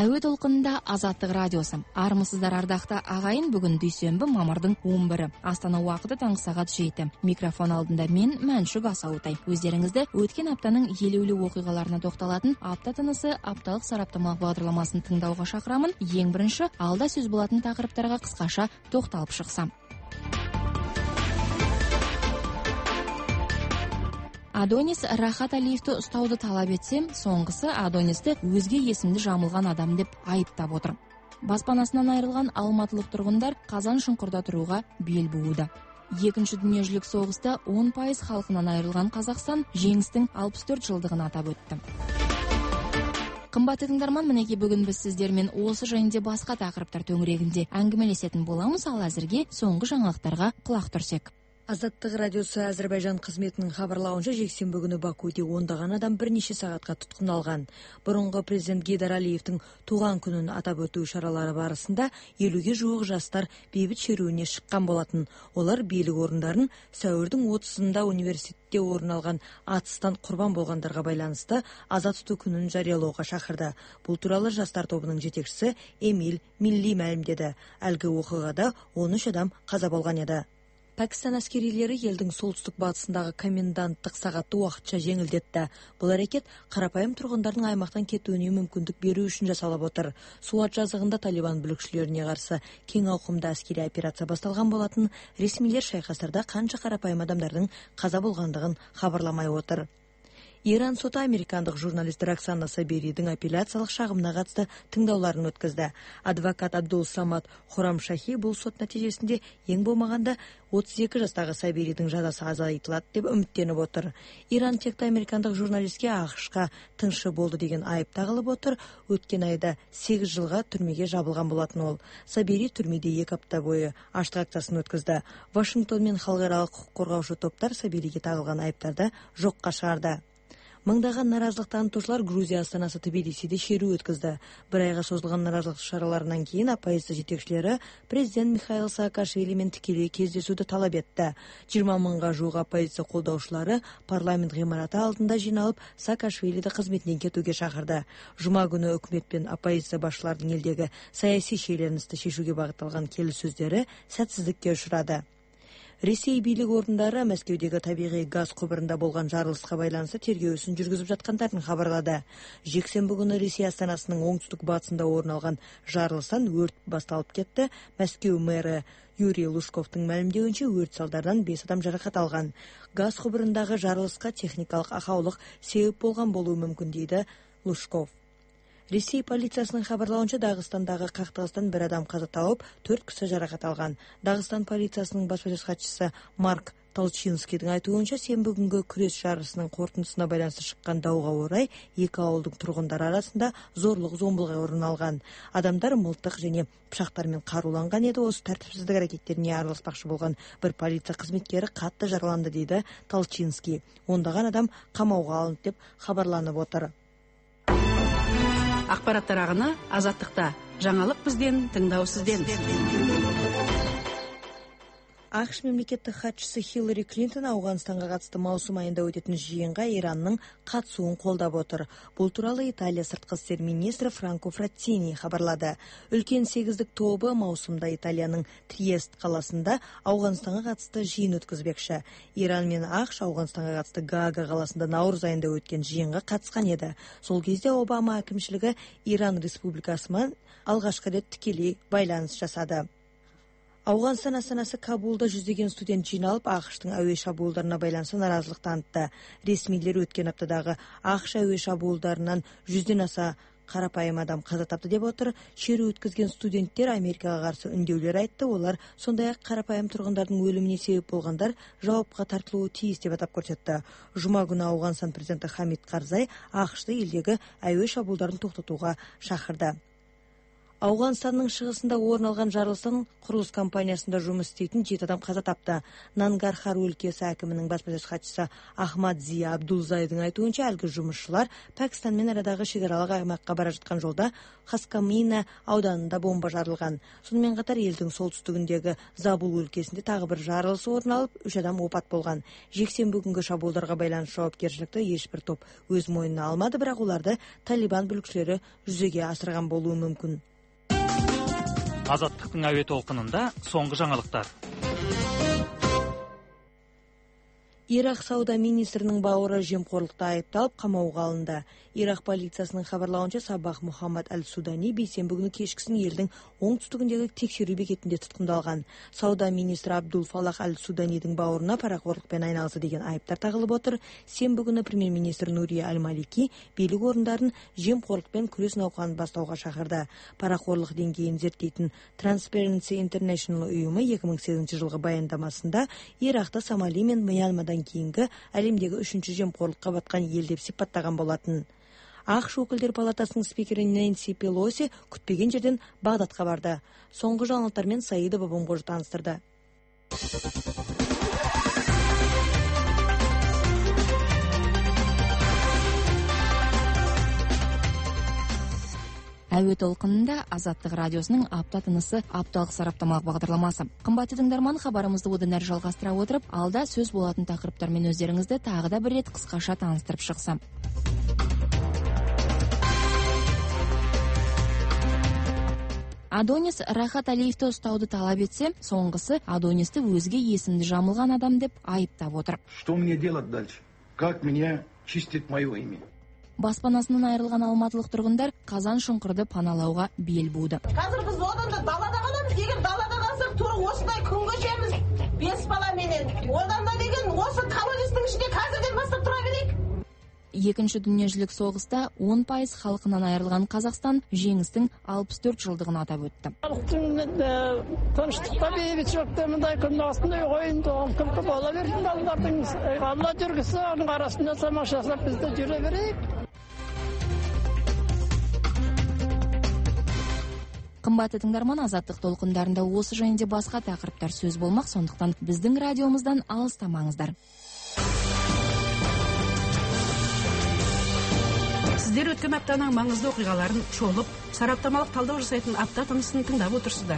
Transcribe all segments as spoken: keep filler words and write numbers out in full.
Әуе толқынында Азаттық радиосы. Армысыздар ардақты ағайын, бүгін дүйсенбі мамырдың он бірі. Астана уақыты таңғы сағат жеті. Микрофон алдында мен Мәншүк Асаутай. Өздеріңізді өткен аптаның елеулі оқиғаларына тоқталатын апта тынысы апталық сараптамалық бағдарламасын тыңдауға шақырамын. Ең бірінші, алда сөз болатын тақырыптарға қысқаша тоқталып шықсам. Адонис Рахат Алиевті ұстауды талап етсе, соңғысы Адонисті өзге есімді жамылған адам деп айыптап отыр. Баспанасынан айырылған алматылық тұрғындар қазан шұңқырда тұруға бел бууда. Екінші дүниежүзілік соғыста он пайыз халқынан айырылған Қазақстан жеңістің алпыс төрт жылдығын атап өтті. Қымбатты тыңдарман, мінекей бүгін біз сіздермен осы жайында басқа тақырыптар төңірегінде әңгімелесетін боламыз, ал әзірге соңғы жаңалықтарға құлақ түрсек. Азаттық радиосы Әзірбайжан қызметінің хабарлауынша жексенбі күні Бакуде ондаған адам бірнеше сағатқа тұтқындалған. Бұрынғы президент Гейдар Алиевтің туған күнін атап өту шаралары барысында елуге жуық жастар бейбіт шеруіне шыққан болатын. Олар билік орындарын сәуірдің отызында университетте орын алған атыстан құрбан болғандарға байланысты аза тұту күнін жариялауға шақырды. Бұл туралы жастар тобының жетекшісі Эмиль Милли мәлімдеді. Әлгі оқиғада он үш адам қаза болған еді. Пәкістан әскерилері елдің солтүстік батысындағы коменданттық сағатты уақытша жеңілдетті. Бұл әрекет қарапайым тұрғындардың аймақтан кетуіне мүмкіндік беру үшін жасалып отыр. Суат жазығында Талибан бүлікшілеріне қарсы кең ауқымда әскери операция басталған болатын. Ресмилер шайқастарда қанша қарапайым адамдардың қаза болғандығын хабарламай отыр. Иран соты американдық журналист Роксана Сабиридің апелляциялық шағымына қатысты тыңдауларын өткізді. Адвокат Абдул Самат Хурамшахи бұл сот нәтижесінде ең болмағанда отыз екі жастағы Сабиридің жазасы азайтылады деп үміттеніп отыр. Иран текті американдық журналистке ақш-қа тыңшы болды деген айып тағылып отыр. Өткен айда сегіз жылға түрмеге жабылған болатын ол. Сабири түрмеде екі апта бойы аштық акциясын өткізді. Вашингтон мен халықаралық құқық қорғаушы топтар Сабириге тағылған айыптарды жоққа шығарды. Мыңдаған наразылық танытушылар Грузия астанасы Тбилисиде шеру өткізді. Бір айға созылған наразылық шараларынан кейін оппозиция жетекшілері президент Михаил Саакашвилимен тікелей кездесуді талап етті. жиырма мыңға жуық оппозиция қолдаушылары парламент ғимараты алдында жиналып Саакашвилиді қызметінен кетуге шақырды. Жұма күні үкімет пен оппозиция басшыларының елдегі саяси шиеленісті шешуге бағытталған келіссөздері сәтсіздікке ұшырады. Ресей билік орындары Мәскеудегі табиғи газ құбырында болған жарылысқа байланысты тергеу ісін жүргізіп жатқандарын хабарлады. Жексенбі күні Ресей астанасының оңтүстік батысында орын алған жарылыстан өрт басталып кетті. Мәскеу мэрі Юрий Лужковтың мәлімдеуінше өрт салдарынан бес адам жарақат алған. Газ құбырындағы жарылысқа техникалық ақаулық себеп болған болуы мүмкін дейді Лужков. Ресей полициясының хабарлауынша Дағыстандағы қақтығыстан бір адам қаза тауып, төрт кісі жарақат алған. Дағыстан полициясының баспасөз хатшысы Марк Толчинскийдің айтуынша сенбі күнгі күрес жарысының қорытындысына байланысты шыққан дауға орай екі ауылдың тұрғындары арасында зорлық зомбылық орын алған. Адамдар мылтық және пышақтармен қаруланған еді. Осы тәртіпсіздік әрекеттеріне араласпақшы болған бір полиция қызметкері қатты жараланды дейді Толчинский. Ондаған адам қамауға алынды деп хабарланып отыр. Ақпараттар ағыны Азаттықта. Жаңалық бізден, тыңдау сізден. ақш мемлекеттік хатшысы Хиллари Клинтон Ауғанстанға қатысты маусым айында өтетін жиынға Иранның қатысуын қолдап отыр. Бұл туралы Италия сыртқы істер министрі Франко Фраттини хабарлады. Үлкен сегіздік тобы маусымда Италияның Триест қаласында Ауғанстанға қатысты жиын өткізбекші. Иран мен ақш Ауғанстанға қатысты Гаага қаласында наурыз айында өткен жиынға қатысқан еді. Сол кезде Обама әкімшілігі Иран республикасымен алғашқы рет тікелей байланыс жасады. Ауғанстан астанасы Кабулда жүздеген студент жиналып, ақштың әуе шабуылдарына байланысты наразылық танытты. Ресмилер өткен аптадағы ақш әуе шабуылдарынан жүзден аса қарапайым адам қаза тапты деп отыр. Шеру өткізген студенттер Америкаға қарсы үндеулер айтты. Олар сондай-ақ қарапайым тұрғындардың өліміне себеп болғандар жауапқа тартылуы тиіс деп атап көрсетті. Жұма күні Ауғанстан президенті Хамид Карзай ақшты елдегі әуе шабуылдарын тоқтатуға шақырды. Ауғанстанның шығысында орын алған жарылыстан құрылыс компаниясында жұмыс істейтін жеті адам қаза тапты. Нангархар өлкесі әкімінің баспасөз хатшысы Ахмад Зия Абдулзайдың айтуынша, әлгі жұмысшылар Пәкістанмен арадағы шекаралық аймаққа бара жатқан жолда Хаскамина ауданында бомба жарылған. Сонымен қатар елдің солтүстігіндегі Забул өлкесінде тағы бір жарылыс орын алып, үш адам опат болған. Жексенбі күнгі шабуылдарға байланысты жауапкершілікті ешбір топ өз мойнына алмады, бірақ оларды Талибан бүлікшілері жүзеге асырған болуы мүмкін. Азаттықтың әуе толқынында соңғы жаңалықтар. Ирак сауда министрінің бауыры жемқорлықта айыпталып қамауға алынды. Ирак полициясының хабарлауынша, Сабах Мухаммад Аль-Судани бейсенбі күні кешкісін елдің оңтүстігіндегі тексеру бекетінде тұтқындалған. Сауда министрі Абдул Фалах Аль-Суданидің бауырына парақорлықпен айналысы деген айыптар тағылып отыр. Сенбі күні премьер-министр Нурия Аль-Малики билік орындарын жемқорлықпен күрес науқанын бастауға шақырды. Парақорлық деңгейін зерттейтін Transparency International ұйымы екі мың сегізінші жылғы баяндамасында Иракты Сомали мен Мьянмадан кейінгі әлемдегі үшінші жемқорлыққа батқан ел деп сипаттаған болатын. ақш өкілдер палатасының спикері Нэнси Пелоси күтпеген жерден Бағдатқа барды. Соңғы жаңалықтармен Саида Бабамқожа таныстырды. Әуе толқынында Азаттық радиосының апта тынысы апталық сараптамалық бағдарламасы. Қымбатты тыңдарман, хабарымызды одан әрі жалғастыра отырып, алда сөз болатын тақырыптармен өздеріңізді тағы да бір рет қысқаша таныстырып шықсам. Адонис Рахат Алиевті ұстауды талап етсе, соңғысы Адонисті өзге есімді жамылған адам деп айыптап отыр. Что мне делать дальше? Как меня чистить мое имя? Баспанасынан айырылған алматылық тұрғындар Қазан шұңқырды паналауға бел буды. Қазір біз одан да далада қаламыз. Егер далада қалсақ, тура осындай күн кешеміз. Бес баламенен. Одан да деген осы колонистің ішінде қазірден бастап тұра берейік. Екінші дүниежүзілік соғыста он пайыз халқынан айырылған Қазақстан жеңістің алпыс төрт жылдығын атап өтті. Тыныштықта бейбітшілікте мындай күннің астында ойында күлкі бола берсін балалардың. Алла жүргісі, оның арасында тамаша жасап бізді жүре берейік. Қымбатты тыңдарман, Азаттық толқындарында осы жайында басқа тақырыптар сөз болмақ, сондықтан біздің радиомыздан алыстамаңыздар. Сіздер өткен аптаның маңызды оқиғаларын шолып, сараптамалық талдау жасайтын апта тынысын тыңдап отырсыздар.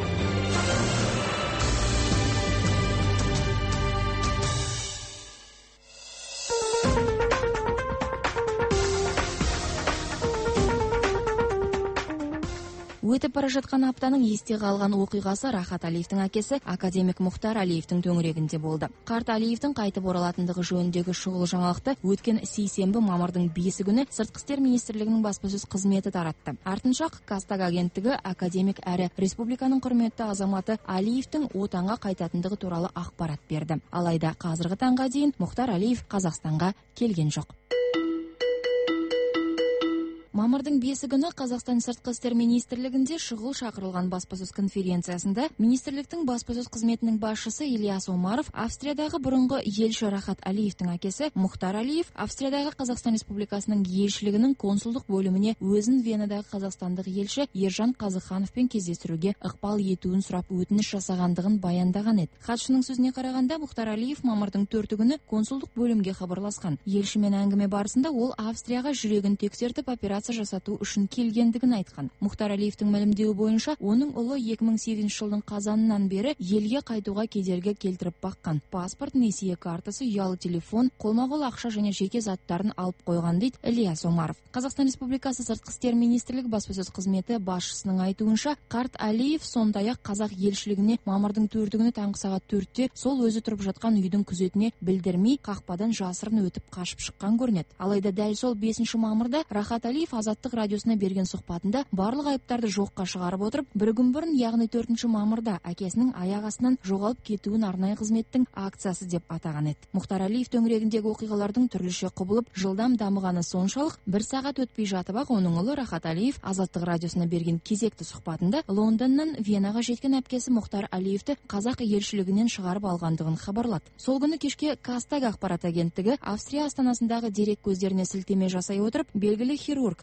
Өтіп бара жатқан аптаның есте қалған оқиғасы Рахат Алиевтің әкесі академик Мұхтар Алиевтің төңірегінде болды. Қарт Алиевтің қайтып оралатындығы жөніндегі шұғыл жаңалықты өткен сейсенбі мамырдың бесі күні Сыртқы істер министрлігінің баспасөз қызметі таратты. Артынша Кастаг агенттігі академик әрі республиканың құрметті азаматы Алиевтің отанға қайтатындығы туралы ақпарат берді. Алайда қазіргі таңға дейін Мұхтар Алиев Қазақстанға келген жоқ. Мамырдың бесі күні Қазақстан Сыртқы істер министрлігінде шұғыл шақырылған баспасөз конференциясында министрліктің баспасөз қызметінің басшысы Ильяс Омаров, Австриядағы бұрынғы елші Рахат Алиевтің әкесі Мұхтар Алиев, Австриядағы Қазақстан Республикасының елшілігінің консулдық бөліміне өзін Венадағы қазақстандық елші Ержан Қазықхановпен кездестіруге ықпал етуін сұрап өтініш жасағандығын баяндаған еді. Хатшының сөзіне қарағанда, Мұхтар Алиев мамырдың төрті күні консулдық бөлімге хабарласқан. Елшімен әңгіме барысында ол Австрияға жүрегін тексертіп операция жасату үшін келгендігін айтқан. Мұхтар Алиевтің мәлімдеуі бойынша, оның ұлы екі мың сегізінші жылдың қазанынан бері елге қайтуға кедергі келтіріп баққан. Паспорт, несие картасы, ұялы телефон, қолма-қол ақша және жеке заттарын алып қойған дейді Ильяс Омаров. Қазақстан Республикасы Сыртқы істер министрлігі баспасөз қызметі басшысының айтуынша, қарт Алиев сондай-ақ қазақ елшілігіне мамырдың төрті күні таңғы сағат төртте сол өзі тұрып жатқан үйдің күзетіне білдірмей қақпадан жасырын өтіп қашып шыққан көрінеді. Алайда дәл сол бесінші мамырда Рахат Алиев Азаттық радиосына берген сұхбатында барлық айыптарды жоққа шығарып отырып, бір күн бұрын, яғни төртінші мамырда әкесінің аяқ астынан жоғалып кетуін арнайы қызметтің акциясы деп атаған еді. Мұхтар Алиев төңірегіндегі оқиғалардың түрліше құбылып, жылдам дамығаны соншалық, бір сағат өтпей жатып ақ оның ұлы Рахат Алиев Азаттық радиосына берген кезекті сұхбатында Лондоннан Венаға жеткен әпкесі Мұхтар Алиевті қазақ елшілігінен шығарып алғандығын хабарлады. Сол күні кешке Кастаг ақпарат агенттігі Австрия астанасындағы дерек көздеріне сілтеме жасай отырып, белгілі хирург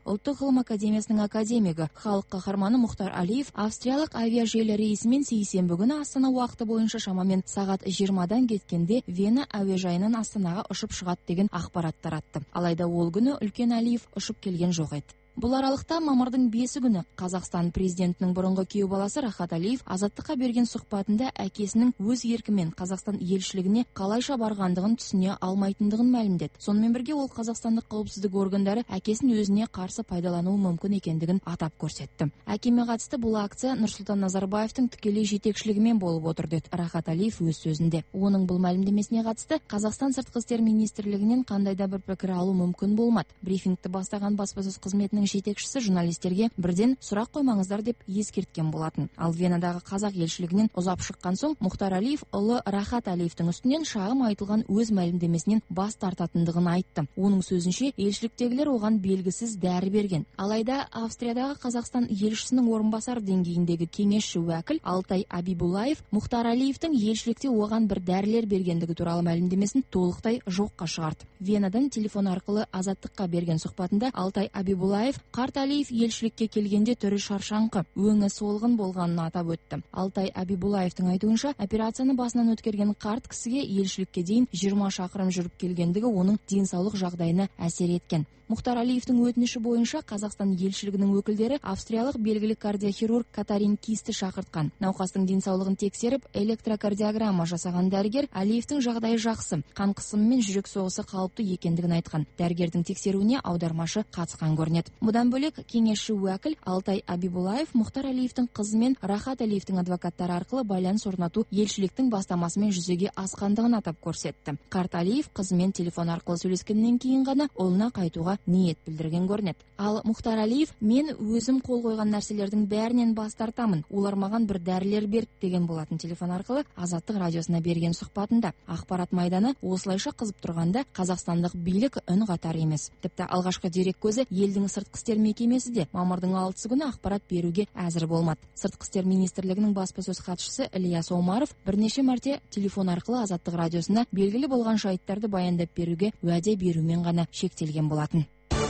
ұлттық ғылым академиясының академигі, халық қаһарманы Мұхтар Алиев австриялық авиажелі рейсімен сейсенбі күні Астана уақыты бойынша шамамен сағат жиырмадан кеткенде Вена әуежайынан Астанаға ұшып шығады деген ақпарат таратты. Алайда ол күні үлкен Алиев ұшып келген жоқ еді. Бұл аралықта мамырдың бесі күні Қазақстан президентінің бұрынғы күйеу баласы Рахат Алиев азаттыққа берген сұхбатында әкесінің өз еркімен Қазақстан елшілігіне қалайша барғандығын түсіне алмайтындығын мәлімдеді. Сонымен бірге ол қазақстандық қауіпсіздік органдары әкесін өзіне қарсы пайдалануы мүмкін екендігін атап көрсетті. Әкеме қатысты бұл акция Нұрсұлтан Назарбаевтың тікелей жетекшілігімен болып отыр деді Рахат Алиев өз сөзінде. Оның бұл мәлімдемесіне қатысты Қазақстан сыртқы істер министрлігінен қандай да бір пікір алу мүмкін болмады. Брифингті бастаған баспасөз қызметінің жетекшісі журналистерге бірден сұрақ қоймаңыздар деп ескерткен болатын. Ал Венадағы қазақ елшілігінен ұзап шыққан соң Мұхтар Алиев ұлы Рахат Алиевтің үстінен шағым айтылған өз мәлімдемесінен бас тартатындығын айтты. Оның сөзінше елшіліктегілер оған белгісіз дәрі берген. Алайда Австриядағы Қазақстан елшісінің орынбасар деңгейіндегі кеңесші уәкіл Алтай Абибуллаев Мұхтар Алиевтің елшілікте оған бір дәрілер бергендігі туралы мәлімдемесін толықтай жоққа шығарды. Венадан телефон арқылы азаттыққа берген сұхбатында Алтай Абибуллаев қарт Алиев елшілікке келгенде түрі шаршаңқы, өңі солғын болғанын атап өтті. Алтай Абибуллаевтың айтуынша, операцияны басынан өткерген қарт кісіге елшілікке дейін жиырма шақырым жүріп келгендігі оның денсаулық жағдайына әсер еткен. Мұхтар Алиевтің өтініші бойынша Қазақстан елшілігінің өкілдері австриялық белгілі кардиохирург Катарин Кисті шақыртқан. Науқастың денсаулығын тексеріп, электрокардиограмма жасаған дәрігер Алиевтің жағдайы жақсы, қан қысымы мен жүрек соғысы қалыпты екендігін айтқан. Дәрігердің тексеруіне аудармашы қатысқан көрінеді. Бұдан бөлек кеңесші уәкіл Алтай Абибуллаев Мұхтар Алиевтің қызы мен Рахат Алиевтің адвокаттары арқылы байланыс орнату елшіліктің бастамасымен жүзеге асқандығын атап көрсетті. Қарт Алиев қызымен телефон арқылы сөйлескеннен кейін ғана ұлына қайтуға ниет білдірген көрінеді. Ал Мұхтар Алиев мен өзім қол қойған нәрселердің бәрінен бас тартамын, олар маған бір дәрілер берді деген болатын телефон арқылы Азаттық радиосына берген сұхбатында. Ақпарат майданы осылайша қызып тұрғанда қазақстандық билік үн қатар емес. Тіпті алғашқы дерек көзі елдің сыртқы істер мекемесі де мамырдың алтысы күні ақпарат беруге әзір болмады. Сыртқы істер министрлігінің баспасөз хатшысы Ильяс Омаров бірнеше мәрте телефон арқылы Азаттық радиосына белгілі болған жайттарды баяндап беруге уәде берумен ғана шектелген болатын.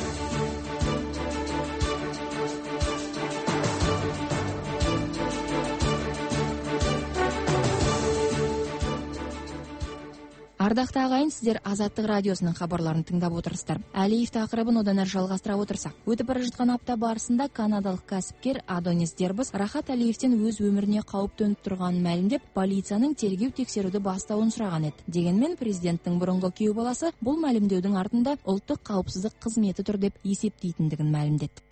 Ардақты ағайын, сіздер Азаттық радиосының хабарларын тыңдап отырсыздар. Алиев тақырыбын одан әрі жалғастыра отырсақ. Өтіп бара жатқан апта барысында канадалық кәсіпкер Адонис Дербыс Рахат Алиевтен өз өміріне қауіп төніп тұрғанын мәлімдеп, полицияның тергеу тексеруді бастауын сұраған еді. Дегенмен президенттің бұрынғы күйеу баласы бұл мәлімдеудің артында ұлттық қауіпсіздік қызметі тұр деп есептейтіндігін мәлімдеді.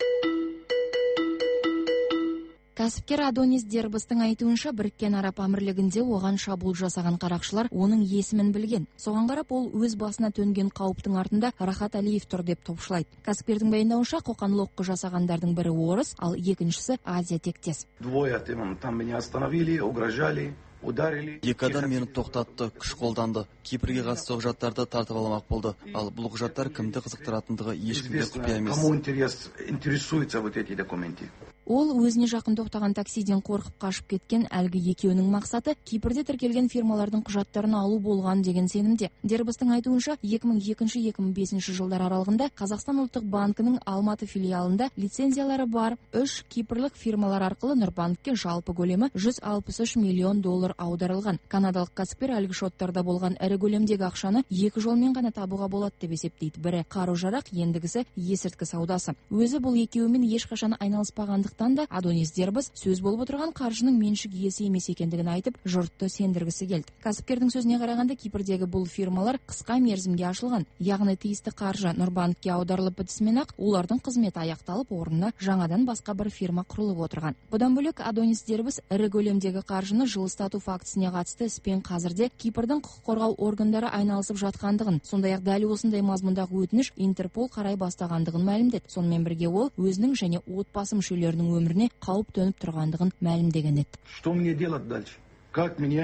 Кәсіпкер Адонис Дербыстың айтуынша Біріккен Араб Әмірлігінде оған шабуыл жасаған қарақшылар оның есімін білген. Соған қарап ол өз басына төнген қауіптің артында Рахат Алиев тұр деп топшылайды. Кәсіпкердің баяндауынша қоқан-лоққы жасағандардың бірі орыс, ал екіншісі Азия тектес. Двое там меня остановили, угрожали. Екі адам мені тоқтатты, күш қолданды. Кипрге қатысты құжаттарды тартып алмақ болды. Ал бұл құжаттар кімді қызықтыратындығы ешкімге құпия емес. Кому интересуются вот эти документы? Ол өзіне жақын тоқтаған таксиден қорқып қашып кеткен әлгі екеуінің мақсаты Кипрде тіркелген фирмалардың құжаттарын алу болған деген сенімде. Дербыстың айтуынша екі мың екінші - екі мың бесінші жылдар аралығында Қазақстан ұлттық банкінің Алматы филиалында лицензиялары бар үш кипрлік фирмалар арқылы Нұрбанкке жалпы көлемі жүз алпыс үш миллион доллар аударылған. Канадалық кәсіпкер әлгі шоттарда болған ірі көлемдегі ақшаны екі жолмен ғана табуға болады деп есептейді. Бірі қару-жарақ, ендігісі есірткі саудасы. Өзі бұл екеуімен ешқашан айналыспағандық да Адонис Дербыс сөз болып отырған қаржының меншік иесі емес екендігін айтып, жұртты сендіргісі келді. Кәсіпкердің сөзіне қарағанда Кипрдегі бұл фирмалар қысқа мерзімге ашылған, яғни тиісті қаржы Нұрбанкке аударылып бітісімен-ақ олардың қызметі аяқталып, орнына жаңадан басқа бір фирма құрылып отырған. Бұдан бөлек Адонис Дербыс ірі көлемдегі қаржыны жылыстату фактісіне қатысты іспен қазірде Кипрдің құқық қорғау органдары айналысып жатқандығын, сондай-ақ дәл осындай мазмұндағы өтініш Интерпол қарай бастағандығын мәлімдеді. Сонымен бірге ол өзінің және отбасы мүшелерінің өміріне қауіп төніп тұрғандығын мәлімдеген еді. Что мне делать дальше? Как меня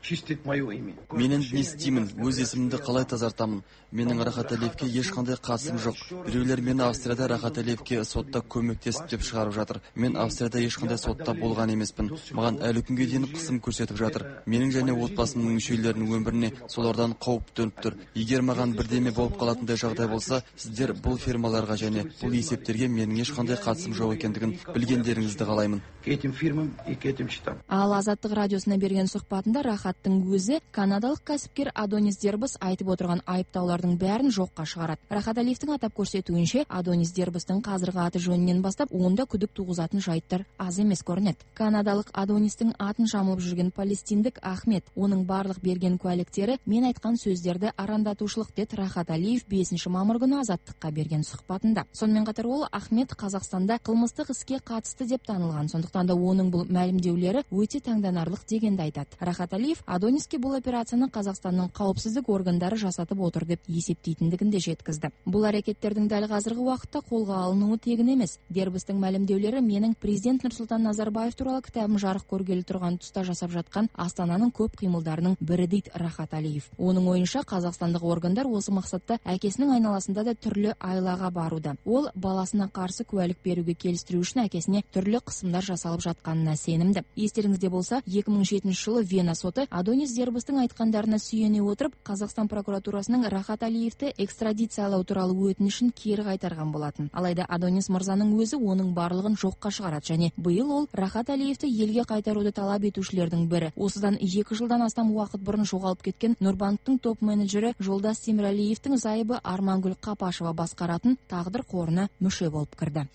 чистить мое имя. Менің не істеймін, өз есімімді қалай тазартамын? Менің Рахат Әлиевке ешқандай қатысым жоқ. Біреулер мені Австрияда Рахат Әлиевке сотта көмектесіп деп шығарып жатыр. Мен Австрияда ешқандай сотта болған емеспін. Маған әлі күнге дейін қысым көрсетіп жатыр. Менің және отбасымның мүшелерінің өміріне солардан қауіп төніп тұр. Егер маған бірдеме болып қалатындай жағдай болса, сіздер бұл фирмаларға және бұл есептерге менің ешқандай қатысым жоқ екендігін білгендеріңізді қалаймын. К этим фирмам и к этим счетам. Ал Азаттық радиосына берген сұхбатында Рахаттың өзі канадалық кәсіпкер Адонис Дербіс айтып отырған айыптаулардың бәрін жоққа шығарады. Рахат Әлиевтің атап көрсетуінше, Адонис Дербістің қазіргі аты жөнінен бастап онда күдік туғызатын жайттар аз емес көрінеді. Канадалық Адонистің атын жамылып жүрген палестиндік Ахмет, оның барлық берген куәліктері мен айтқан сөздерді арандатушылық деді Рахат Әлиев бесінші мамыр күні Азаттыққа берген сұхбатында. Сонымен қатар ол Ахмет Қазақстанда қылмыстық іске қатысты деп танылған, сондықтан да оның бұл мәлімдеулері өте таңданарлық дегенді айтады. Рахат Әлиев Адониске бұл операцияны Қазақстанның қауіпсіздік органдары жасатып отыр деп есептейтіндігін де жеткізді. Бұл әрекеттердің дәл қазіргі уақытта қолға алынуы тегін емес. Дербістің мәлімдеулері менің президент Нұрсұлтан Назарбаев туралы кітабым жарық көргелі тұрған тұста жасап жатқан Астананың көп қимылдарының бірі дейді Рахат Әлиев. Оның ойынша қазақстандық органдар осы мақсатта әкесінің айналасында да түрлі айлаға баруда. Ол баласына қарсы куәлік беруге келістіру үшін әкесіне түрлі қысымдар жасалып жатқанына сенімді. Естеріңізде болса, екі мың жетінші жылы Вена соты Адонис Дербістің айтқандарына сүйене отырып, Қазақстан прокуратурасының Рахат Әлиевті экстрадициялау туралы өтінішін кері қайтарған болатын. Алайда Адонис мырзаның өзі оның барлығын жоққа шығарады және биыл ол Рахат Әлиевті елге қайтаруды талап етушілердің бірі. Осыдан екі жылдан астам уақыт бұрын жоғалып кеткен Нұрбанктың топ менеджері Жолдас Темірәлиевтің зайыбы Армангүл Қапашева басқаратын тағдыр қорына мүше болып кірді.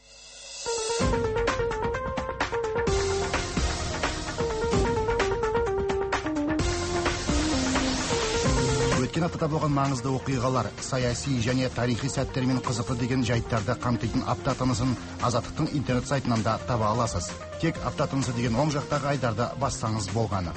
Өткен аптада болған маңызды оқиғалар, саяси және тарихи сәттермен қызықты деген жайттарды қамтитын апта тынысын Азаттықтың интернет сайтынан да таба аласыз. Тек апта тынысы деген оң жақтағы айдарды бассаңыз болғаны.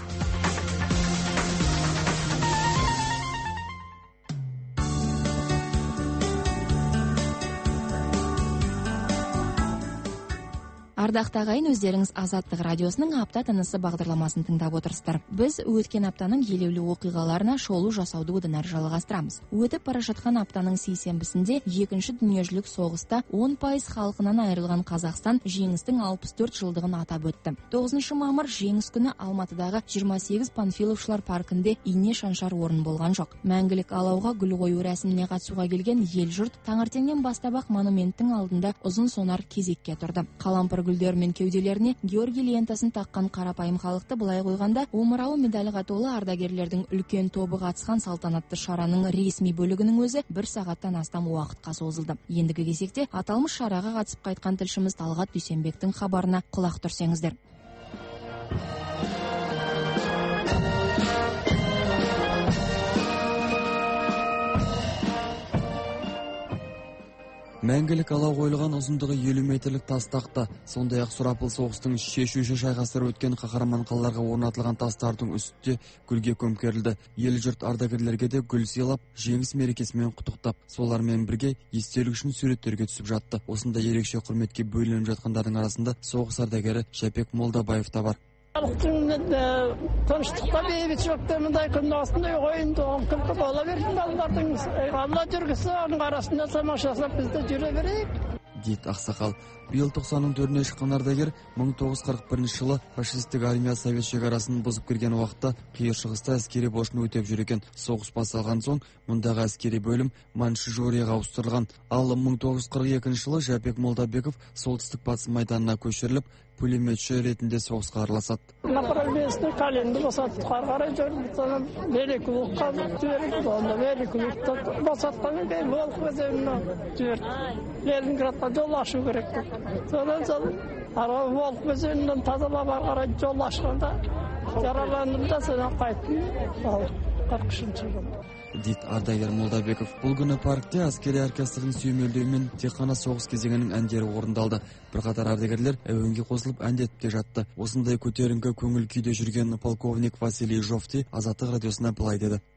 Ардақты ағайын, өздеріңіз Азаттық радиосының апта тынысы бағдарламасын тыңдап отырсыздар. Біз өткен аптаның елеулі оқиғаларына шолу жасауды одан әрі жалғастырамыз. Өтіп бара жатқан аптаның сейсенбісінде екінші дүниежүзілік соғыста он пайыз халқынан айырылған Қазақстан жеңістің алпыс төрт жылдығын атап өтті. тоғызыншы мамыр жеңіс күні Алматыдағы жиырма сегіз Панфиловшылар паркінде ине шаншар орын болған жоқ. Мәңгілік алауға гүл қою рәсіміне қатысуға келген ел жұрт таңертеңнен бастап-ақ монументтің алдында ұзын сонар кезекке тұрды. Қалампыр гүлдер мен кеуделеріне Георгий лентасын таққан қарапайым халықты былай қойғанда омырауы медальға толы ардагерлердің үлкен тобы қатысқан салтанатты шараның ресми бөлігінің өзі бір сағаттан астам уақытқа созылды. Ендігі кезекте аталмыш шараға қатысып қайтқан тілшіміз Талғат Дүйсенбектің хабарына құлақ түрсеңіздер. Мәңгілік алау қойылған ұзындығы елу метрлік тас тақта, сондай-ақ сұрапыл соғыстың шешуші шайқастары өткен қаһарман қалаларға орнатылған тастардың үстінде гүлге көмкерілді. Ел жұрт ардагерлерге де гүл сыйлап, жеңіс мерекесімен құттықтап, солармен бірге естелік үшін суреттерге түсіп жатты. Осында ерекше құрметке бөленіп жатқандардың арасында соғыс ардагері Шәпек Молдабаев та бар. Тыныштықта бейбітшілікте мындай күннің астында ойынды күлкі бола берсін балалардың. Алла жүргісі, оның арасында тамашасап бізді жүре берейік. Дейді ақсақал. Биыл тоқсанның төртіне шыққан ардагер мың тоғыз жүз қырық бірінші жылы фашистік армия совет шекарасын бұзып кірген уақытта қиыр шығыста әскери борышын өтеп жүр екен. Соғыс басталған соң мұндағы әскери бөлім Манчжурияға ауыстырылған. Ал мың тоғыз жүз қырық екінші жылы Жәпек Молдабеков солтүстік батыс майданына көшіріліп, пулеметші ретінде соғысқа араласады. Направлениесіне календі босатып қарғарай жүрдім. Великулыққа жіберіп, онда Великулықта босатқанын кейін Волхов өзеніне жіберді. Ленинградқа жол ашу керек. Содан сол Волхов өзенінен тазалап қарай жол ашқанда жараландым да содан қайттым. қырық үшінші жылы. Дейді ардагер Молдабеков. Бұл күні паркте әскери оркестрдің сүйемелдеуімен тек қана соғыс кезеңінің әндері орындалды. Бірқатар ардагерлер әуенге қосылып әндетіп те жатты. Осындай көтеріңкі көңіл күйде жүрген полковник Василий Жовти Азаттық радиосына былай деді.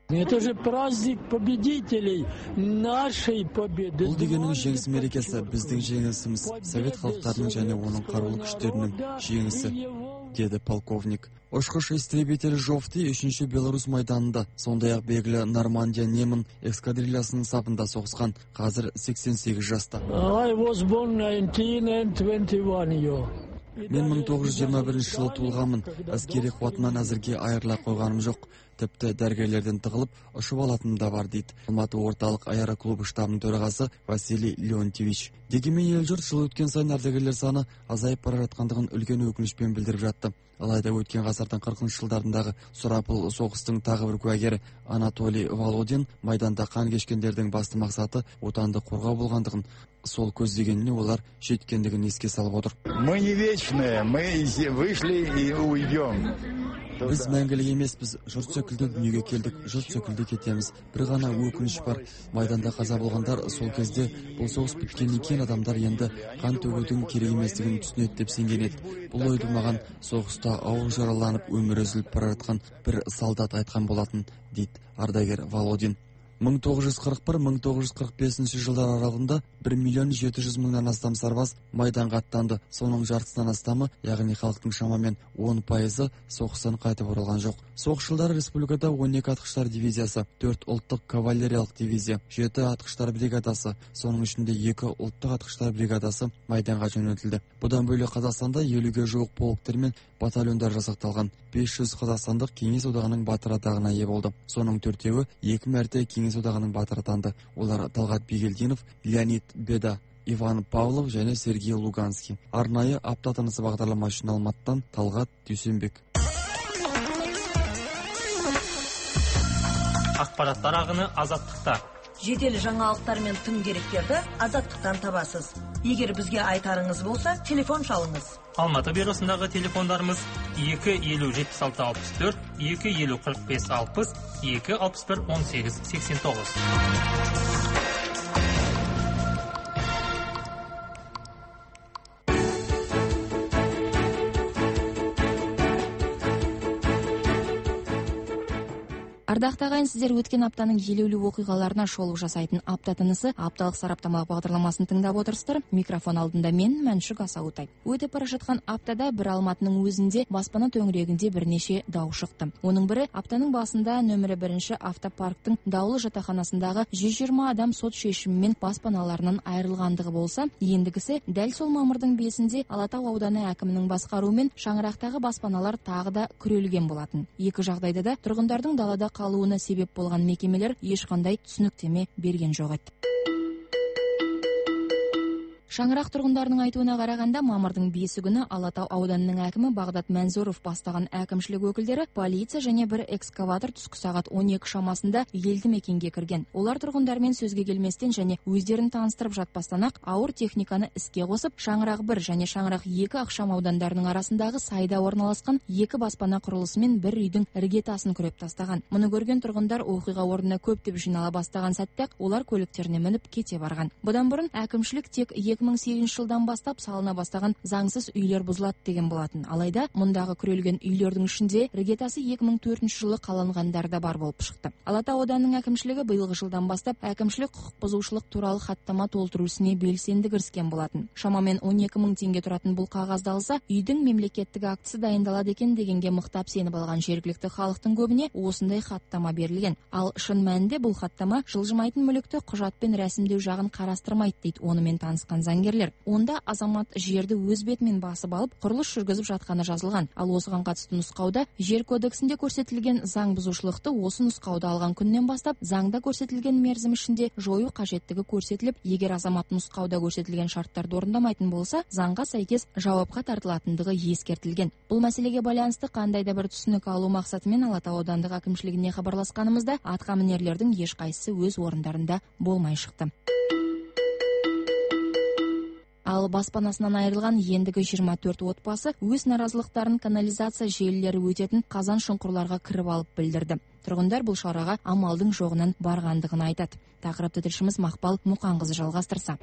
Это же праздник победителей нашей победы. Бұл дегенің жеңіс мерекесі, біздің жеңісіміз, совет халықтарының және оның қарулы күштерінің жеңісі, деді полковник. Ұшқыш истребитель Жофти үшінші Беларусь майданында, сондай-ақ белгілі Нормандия Неман эскадрильясының сапында соғысқан, қазір сексен сегіз жаста. I was born nineteen and twenty-one year. Мен мың тоғыз жүз жиырма бірінші жылы туылғанмын. Әскери қуатынан әзірге айырыла қойғаным жоқ. Тіпті дәрігерлерден тығылып, ұшып алатыным да бар, дейді Алматы орталық аэроклубы штабының төрағасы Василий Леонтьевич. Дегенмен ел жұрт жыл өткен сайын ардагерлер саны азайып бара жатқандығын үлкен өкінішпен білдіріп жатты. Алайда өткен ғасырдың қырқыншы жылдарындағы сұрапыл соғыстың тағы бір куәгері Анатолий Володин майданда қан кешкендердің басты мақсаты отанды қорғау болғандығын, сол көздегеніне олар жеткендігін еске салып отыр. Мы не вечные, мы вышли и уйдем. Біз мәңгілік емеспіз, жұрт секілді дүниеге келдік, жұрт секілді кетеміз. Бір ғана өкініш бар, майданда қаза болғандар сол кезде бұл соғыс біткеннен кейін адамдар енді қан төгудің керек еместігін түсінеді деп сенген еді. Бұл ойды маған соғыста ауыр жараланып өмірі үзіліп бара жатқан бір солдат айтқан болатын, дейді ардагер Володин. мың тоғыз жүз қырық бір - мың тоғыз жүз қырық бесінші жылдар аралығында бір миллион жеті жүз мыңнан астам сарбаз майданға аттанды. Соның жартысынан астамы, яғни халықтың шамамен он пайызы соғыстан қайтып оралған жоқ. Соғыс жылдары республикада он екі атқыштар дивизиясы, төрт ұлттық кавалериялық дивизия, жеті атқыштар бригадасы, соның ішінде екі ұлттық атқыштар бригадасы майданға жөнелтілді. Бұдан бөлек Қазақстанда елуге жуық полктер мен батальондар жасақталған. бес жүз қазақстандық Кеңес одағының батыры атағына ие болды. Соның төртеуі екі мәрте Кеңес одағының батыры атанды. Олар Талғат Бигелдинов, Леонид Беда, Иван Павлов және Сергей Луганский. Арнайы апта тынысы бағдарламасы үшін Алматыдан Талғат Дүйсенбек. Ақпараттар ағыны азаттықта. Жедел жаңалықтар мен тың деректерді азаттықтан табасыз. Егер бізге айтарыңыз болса, телефон шалыңыз. Алматы бюросындағы телефондарымыз екі елу жетпіс алты алпыс төрт, екі елу қырық бес алпыс, екі алпыс бір он сегіз сексен тоғыз. Ардақты ағайын, сіздер өткен аптаның елеулі оқиғаларына шолу жасайтын апта тынысы апталық сараптамалық бағдарламасын тыңдап отырсыздар. Микрофон алдында мен Мәншүк Асаутай. Өтіп бара жатқан аптада бір Алматының өзінде баспана төңірегінде бірнеше дау шықты. Оның бірі аптаның басында нөмірі бірінші автопарктың даулы жатақханасындағы жүз жиырма адам сот шешімімен баспаналарынан айырылғандығы болса, ендігісі дәл сол мамырдың бесінде Алатау ауданы әкімінің басқаруымен шаңырақтағы баспаналар тағы да күрелген болатын. Екі жағдайда да тұрғындардың далада қалуына себеп болған мекемелер ешқандай түсініктеме берген жоқ еді. Шаңырақ тұрғындарының айтуына қарағанда, мамырдың бесі күні Алатау ауданының әкімі Бағдат Мәнзоров бастаған әкімшілік өкілдері полиция және бір экскаватор түскі сағат он екі шамасында елді мекенге кірген. Олар тұрғындармен сөзге келместен және өздерін таныстырып жатпастан-ақ ауыр техниканы іске қосып, Шаңырақ бір және Шаңырақ екі ықшам аудандарының арасындағы сайда орналасқан екі баспана құрылысы мен бір үйдің іргетасын күреп тастаған. Мұны көрген тұрғындар оқиға орнына көптеп жинала бастаған сәтте олар көліктеріне мініп кете барған. Бұдан бұрын әкімшілік тек екі мың сегізінші жылдан бастап салына бастаған заңсыз үйлер бұзылады деген болатын. Алайда мұндағы күрелген үйлердің ішінде іргетасы екі мың төртінші жылы қаланғандар да бар болып шықты. Алатау ауданының әкімшілігі биылғы жылдан бастап әкімшілік құқық бұзушылық туралы хаттама толтыру ісіне белсенді кіріскен болатын. Шамамен он екі мың теңге тұратын бұл қағазды алса, үйдің мемлекеттік актісі дайындалады екен дегенге мықтап сеніп алған жергілікті халықтың көбіне осындай хаттама берілген. Ал шын мәнінде бұл хаттама жылжымайтын мүлікті құжатпен рәсімдеу жағын қарастырмайды, дейді онымен танысқан заңгерлер. Онда азамат жерді өз бетімен басып алып, құрылыс жүргізіп жатқаны жазылған. Ал осыған қатысты нұсқауда жер кодексінде көрсетілген заң бұзушылықты осы нұсқауда алған күннен бастап заңда көрсетілген мерзім ішінде жою қажеттігі көрсетіліп, егер азамат нұсқауда көрсетілген шарттарды орындамайтын болса, заңға сәйкес жауапқа тартылатындығы ескертілген. Бұл мәселеге байланысты қандай да бір түсінік алу мақсатымен Алатау аудандық әкімшілігіне хабарласқанымызда атқамінерлердің ешқайсысы өз орындарында болмай шықты. Ал баспанасынан айырылған ендігі жиырма төрт отбасы өз наразылықтарын канализация желілері өтетін қазан шұңқырларға кіріп алып білдірді. Тұрғындар бұл шараға амалдың жоғынан барғандығын айтады. Тақырыпты тілшіміз Мақпал Мұқанқызы жалғастырса.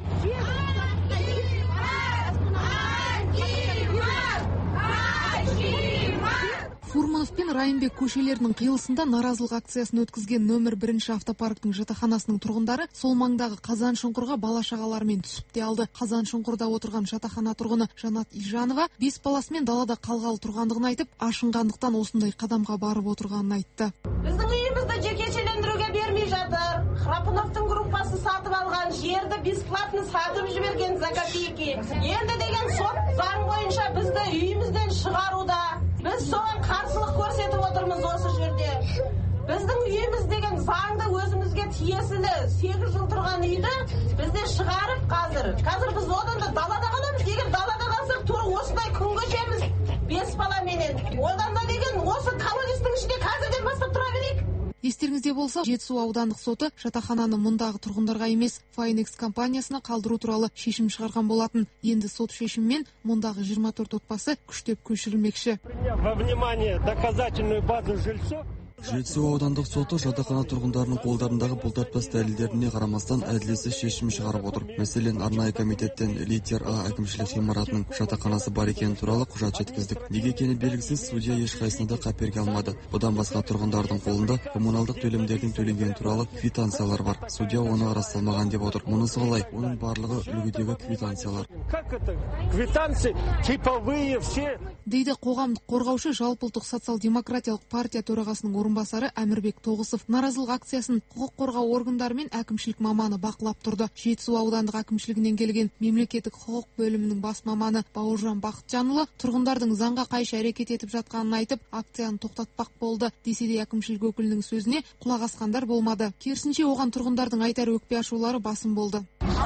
Форма Айманов пен Райымбек көшелерінің қиылысында наразылық акциясын өткізген нөмір бірінші автопарктың жатақханасының тұрғындары сол маңдағы қазан шұңқырға бала шағаларымен түсіп те алды. Қазан шұңқырда отырған жатақхана тұрғыны Жанат Ижанова бес баласымен далада қалғалы тұрғандығын айтып, ашынғандықтан осындай қадамға барып отырғанын айтты. Біздің үйімізді жекешелендіруге бермей жатыр. Храпуновтың группасы сатып алған жерді бесплатно сатып жіберген за копейки. Енді деген сот заң бойынша бізді үйімізден шығаруда. Біз соған қарсылық көрсетіп отырмыз осы жерде. Біздің үйіміз деген заңды өзімізге тиесілі. сегіз жыл тұрған үйді бізде шығарып қазір. Қазір біз одан да далада қаламыз. Егер далада қалсақ тура осындай күн кешеміз. Бес баламенен. Одан да деген осы колодистің ішінде қазірден бастап тұра берейік. Естеріңізде болса, Жетісу аудандық соты жатақхананы мұндағы тұрғындарға емес, Файнекс компаниясына қалдыру туралы шешім шығарған болатын. Енді сот шешімімен мұндағы жиырма төрт отбасы күштеп көшірілмекші. Во внимание доказательную базу жильцов. Жетісу аудандық соты жатақхана тұрғындарының қолдарындағы бұлтартпас дәлелдеріне қарамастан әділетсіз шешім шығарып отыр. Мәселен, арнайы комитеттен литер А әкімшілік ғимаратының жатақханасы бар екені туралы құжат жеткіздік. Неге екені белгісіз, судья ешқайсыны да қаперге алмады. Бұдан басқа тұрғындардың қолында коммуналдық төлемдердің төленгені туралы квитанциялар бар. Судья оны расталмаған деп отыр. Мұнысы қалай? Оның барлығы үлгідегі квитанциялар. Как это? Квитанции типовые все. Дейді қоғамдық қорғаушы жалпыұлттық социал-демократиялық партия төрағасының орынбасары Әмірбек Тоғысов. Наразылық акциясын құқық қорғау органдары мен әкімшілік маманы бақылап тұрды. Жетісу аудандық әкімшілігінен келген мемлекеттік құқық бөлімінің бас маманы Бауыржан Бақытжанұлы тұрғындардың заңға қайшы әрекет етіп жатқанын айтып, акцияны тоқтатпақ болды. Десе де әкімшілік өкілінің сөзіне құлақ асқандар болмады. Керісінше оған тұрғындардың айтар өкпе ашулары басым болды.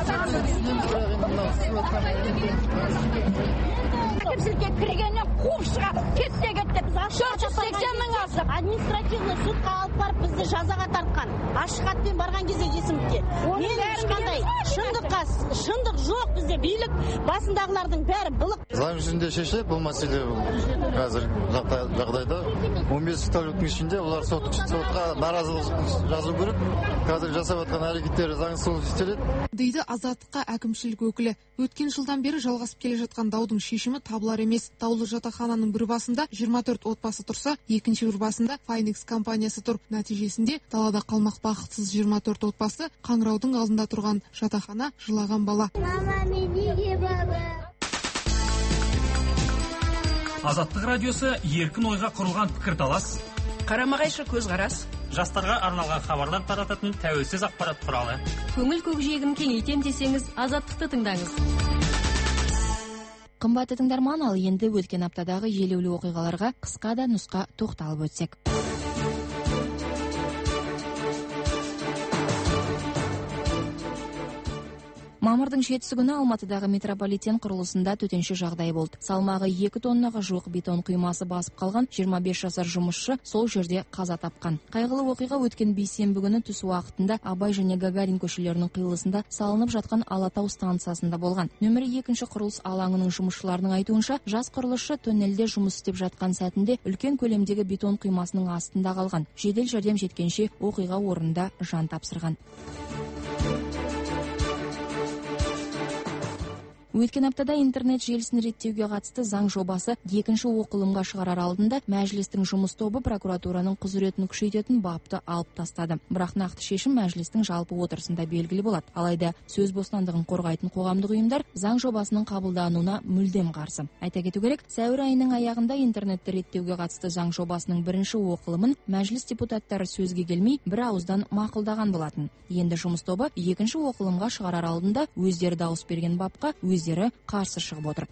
Әкімшілікке кіргеннен қуып шыға кетсе кетті. Біз төрт жүз сексен мың алдық. Административный судқа алып барып бізді жазаға тартқан. Ашық хатпен барған кезде есімдікке. Мен ешқандай шындыққа шындық жоқ бізде. Билік басындағылардың бәрі былық. Заң жүзінде шешіледі бұл мәселе қазір жағдайда. он бес тәуліктің ішінде олар сотқа наразылық жазу керек. Қазір жасап жатқан әрекеттері заңсыз істеледі. Дейді Азаттыққа әкімшілік өкілі. Өткен жылдан бері жалғасып келе жатқан даудың шешімі табылар емес. Даулы жатақхананың бір басында жиырма төрт отбасы тұрса, екінші бір басында Файнекс компаниясы тұр. Нәтижесінде далада қалмақ бақытсыз жиырма төрт отбасы, қаңыраудың алдында тұрған жатақхана, жылаған бала. Азаттық радиосы еркін ойға құрылған пікірталас, қарама-қайшы көзқарас, жастарға арналған хабарлар тарататын тәуелсіз ақпарат құралы. Көңіл көкжиегін кеңейтем десеңіз, Азаттықты тыңдаңыз. Қымбатты тыңдарман, ал енді өткен аптадағы елеулі оқиғаларға қысқа да нұсқа тоқталып өтсек. Мамырдың жетісі күні Алматыдағы метрополитен құрылысында төтенше жағдай болды. Салмағы екі тоннаға жуық бетон құймасы басып қалған жиырма бес жасар жұмысшы сол жерде қаза тапқан. Қайғылы оқиға өткен бейсенбі күні түс уақытында Абай және Гагарин көшелерінің қиылысында салынып жатқан Алатау станциясында болған. Нөмірі екінші құрылыс алаңының жұмысшыларының айтуынша, жас құрылысшы тоннельде жұмыс істеп жатқан сәтінде үлкен көлемдегі бетон құймасының астында қалған. Жедел жәрдем жеткенше оқиға орнында жан тапсырған. Өткен аптада интернет желісін реттеуге қатысты заң жобасы екінші оқылымға шығарар алдында мәжілістің жұмыс тобы прокуратураның құзыретін күшейтетін бапты алып тастады. Бірақ нақты шешім мәжілістің жалпы отырысында белгілі болады. Алайда сөз бостандығын қорғайтын қоғамдық ұйымдар заң жобасының қабылдануына мүлдем қарсы. Айта кету керек, сәуір айының аяғында интернетті реттеуге қатысты заң жобасының бірінші оқылымын мәжіліс депутаттары сөзге келмей бір ауыздан мақұлдаған болатын. Енді жұмыс тобы екінші оқылымға шығарар алдында өздері дауыс берген бапқа өз қарсы шығып отыр.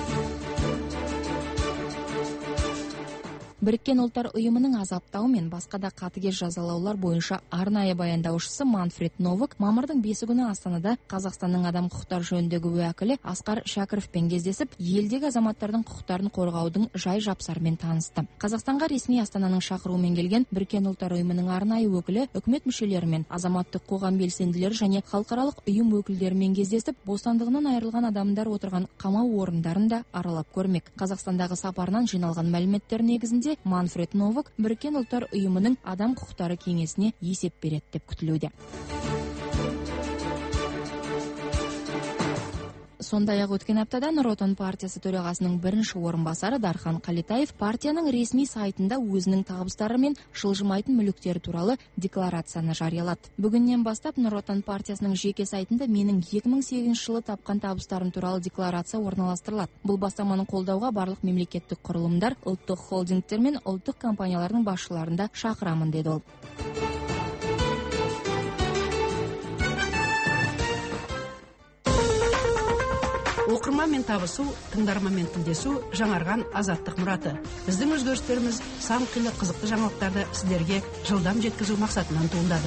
Біріккен ұлттар ұйымының азаптау мен басқа да қатыгез жазалаулар бойынша арнайы баяндаушысы Манфред Новак мамырдың бесі күні Астанада Қазақстанның адам құқықтары жөніндегі уәкілі Асқар Шәкіровпен кездесіп, елдегі азаматтардың құқықтарын қорғаудың жай жапсарымен танысты. Қазақстанға ресми Астананың шақыруымен келген Біріккен ұлттар ұйымының арнайы өкілі үкімет мүшелерімен, азаматтық қоғам белсенділері және халықаралық ұйым өкілдерімен кездесіп, бостандығынан айырылған адамдар отырған қамау орындарын да аралап көрмек. Қазақстандағы сапарынан жиналған мәліметтер негізінде Манфред Новак Біріккен ұлттар ұйымының адам құқықтары кеңесіне есеп береді деп күтілуде. Сондай ақ өткен аптада Нұр Отан партиясы төрағасының бірінші орынбасары Дархан Қалетаев партияның ресми сайтында өзінің табыстары мен жылжымайтын мүліктері туралы декларацияны жариялады. Бүгіннен бастап Нұр Отан партиясының жеке сайтында менің екі мың сегізінші жылы тапқан табыстарым туралы декларация орналастырылады. Бұл бастаманы қолдауға барлық мемлекеттік құрылымдар, ұлттық холдингтер мен ұлттық компаниялардың басшыларында шақырамын деді ол. Оқырманмен табысу, тыңдарманмен тілдесу жаңарған азаттық мұраты. Біздің өзгерістеріміз сан қилы қызықты жаңалықтарды сіздерге жылдам жеткізу мақсатынан туындады.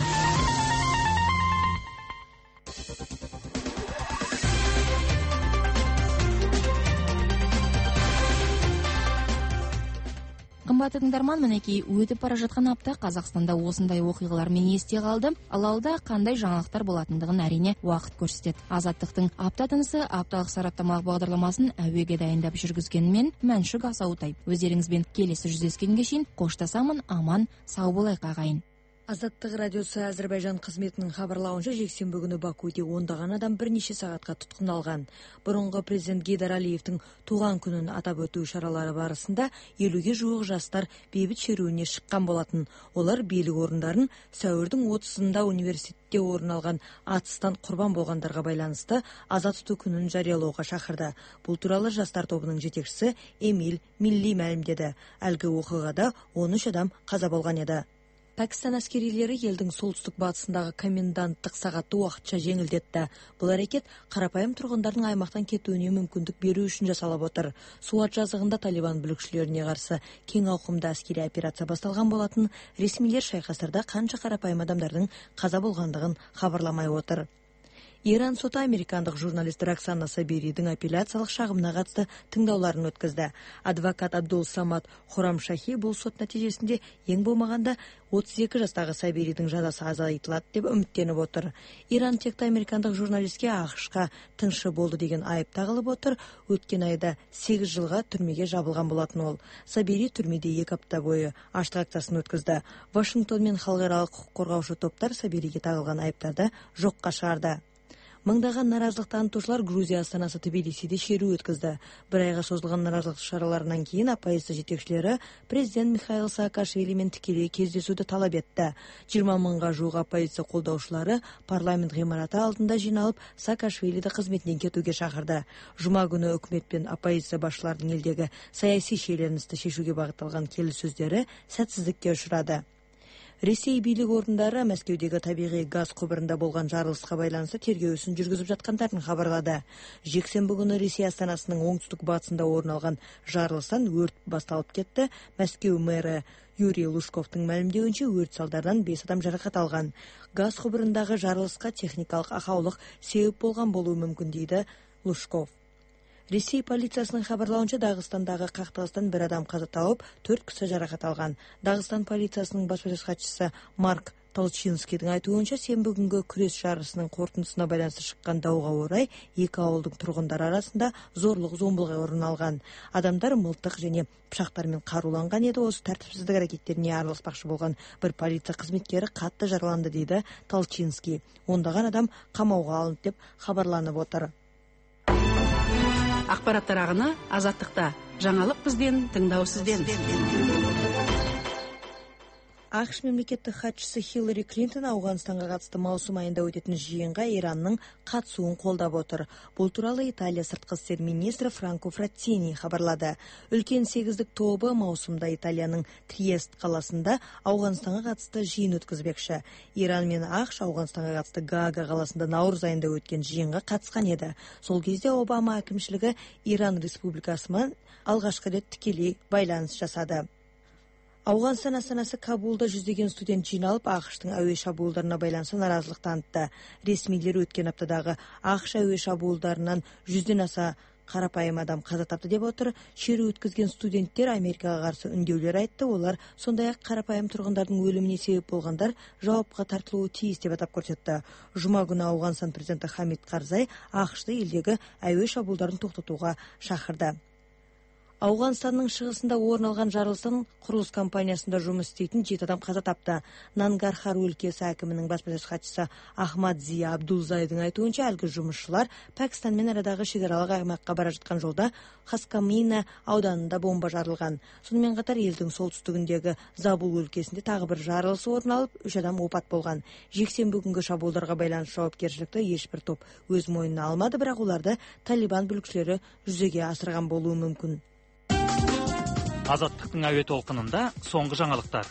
Қымбатты тыңдарман, мінекей өтіп бара жатқан апта Қазақстанда осындай оқиғалармен есте қалды. Ал алда қандай жаңалықтар болатындығын әрине уақыт көрсетеді. Азаттықтың апта тынысы апталық сараптамалық бағдарламасын әуеге дайындап жүргізген мен Мәншүк Асаутай. Өздеріңізбен келесі жүздескенге шейін қоштасамын, аман, сау болайық ағайын. Азаттық радиосы Әзербайжан қызметінің хабарлауынша жексенбі күні Бакуде ондаған адам бірнеше сағатқа тұтқындалған. Бұрынғы президент Гейдар Алиевтің туған күнін атап өту шаралары барысында елуге жуық жастар бейбіт шеруіне шыққан болатын. Олар билік орындарын сәуірдің отызында университетте орын алған атыстан құрбан болғандарға байланысты аза тұту күнін жариялауға шақырды. Бұл туралы жастар тобының жетекшісі Эмиль Милли мәлімдеді. Әлгі оқиғада он үш адам қаза болған еді. Пәкістан әскерилері елдің солтүстік батысындағы коменданттық сағатты уақытша жеңілдетті. Бұл әрекет қарапайым тұрғындардың аймақтан кетуіне мүмкіндік беру үшін жасалып отыр. Суат жазығында Талибан бүлікшілеріне қарсы кең ауқымда әскери операция басталған болатын. Ресмилер шайқастарда қанша қарапайым адамдардың қаза болғандығын хабарламай отыр. Иран соты американдық журналист Роксана Сабиридің апелляциялық шағымына қатысты тыңдауларын өткізді. Адвокат Абдул Самат Хорамшахи бұл сот нәтижесінде ең болмағанда отыз екі жастағы Сабиридің жазасы азайтылады деп үміттеніп отыр. Иран текті американдық журналистке ақш-қа тыңшы болды деген айып тағылып отыр. Өткен айда сегіз жылға түрмеге жабылған болатын ол. Сабири түрмеде екі апта бойы аштық акциясын өткізді. Вашингтон мен халықаралық құқық қорғаушы топтар Сабириге тағылған айыптарды жоққа шығарды. Мыңдаған наразылық танытушылар Грузия астанасы Тбилисиде шеру өткізді. Бір айға созылған наразылық шараларынан кейін оппозиция жетекшілері президент Михаил Саакашвилимен тікелей кездесуді талап етті. жиырма мыңға жуық оппозиция қолдаушылары парламент ғимараты алдында жиналып Саакашвилиді қызметінен кетуге шақырды. Жұма күні үкімет пен оппозиция басшыларының елдегі саяси шиеленісті шешуге бағытталған келіссөздері сәтсіздікке ұшырады. Ресей билік орындары Мәскеудегі табиғи газ құбырында болған жарылысқа байланысты тергеу ісін жүргізіп жатқандарын хабарлады. Жексенбі күні Ресей астанасының оңтүстік батысында орын алған жарылыстан өрт басталып кетті. Мәскеу мэрі Юрий Лужковтың мәлімдеуінше өрт салдарынан бес адам жарақат алған. Газ құбырындағы жарылысқа техникалық ақаулық себеп болған болуы мүмкін дейді Лужков. Ресей полициясының хабарлауынша Дағыстандағы қақтығыстан бір адам қаза тауып, төрт кісі жарақат алған. Дағыстан полициясының баспасөз хатшысы Марк Толчинскийдің айтуынша сенбі күнгі күрес жарысының қорытындысына байланысты шыққан дауға орай екі ауылдың тұрғындары арасында зорлық зомбылық орын алған. Адамдар мылтық және пышақтармен қаруланған еді. Осы тәртіпсіздік әрекеттеріне араласпақшы болған бір полиция қызметкері қатты жараланды дейді Толчинский. Ондаған адам қамауға алынды деп хабарланып отыр. Ақпараттар ағыны азаттықта. Жаңалық бізден, тыңдау сізден. ақш мемлекеттік хатшысы Хиллари Клинтон Ауғанстанға қатысты маусым айында өтетін жиынға Иранның қатысуын қолдап отыр. Бұл туралы Италия сыртқы істер министрі Франко Фраттини хабарлады. Үлкен сегіздік тобы маусымда Италияның Триест қаласында Ауғанстанға қатысты жиын өткізбекші. Иран мен ақш Ауғанстанға қатысты Гаага қаласында наурыз айында өткен жиынға қатысқан еді. Сол кезде Обама әкімшілігі Иран республикасымен алғашқы рет тікелей байланыс жасады. Ауғанстан астанасы Кабулда жүздеген студент жиналып, ақштың әуе шабуылдарына байланысты наразылық танытты. Ресмилер өткен аптадағы ақш әуе шабуылдарынан жүзден аса қарапайым адам қаза тапты деп отыр. Шеру өткізген студенттер Америкаға қарсы үндеулер айтты. Олар сондай-ақ қарапайым тұрғындардың өліміне себеп болғандар жауапқа тартылуы тиіс деп атап көрсетті. Жұма күні Ауғанстан президенті Хамид Карзай ақшты елдегі әуе шабуылдарын тоқтатуға шақырды. Ауғанстанның шығысында орын алған жарылыстан құрылыс компаниясында жұмыс істейтін жеті адам қаза тапты. Нангархар өлкесі әкімінің баспасөз хатшысы Ахмад Зия Абдулзайдың айтуынша, әлгі жұмысшылар Пәкістанмен арадағы шекаралық аймаққа бара жатқан жолда Хаскамина ауданында бомба жарылған. Сонымен қатар елдің солтүстігіндегі Забул өлкесінде тағы бір жарылыс орын алып, үш адам опат болған. Жексенбі күнгі шабуылдарға байланысты жауапкершілікті ешбір топ өз мойнына алмады, бірақ оларды Талибан бүлікшілері жүзеге асырған болуы мүмкін. Азаттықтың әуе толқынында соңғы жаңалықтар.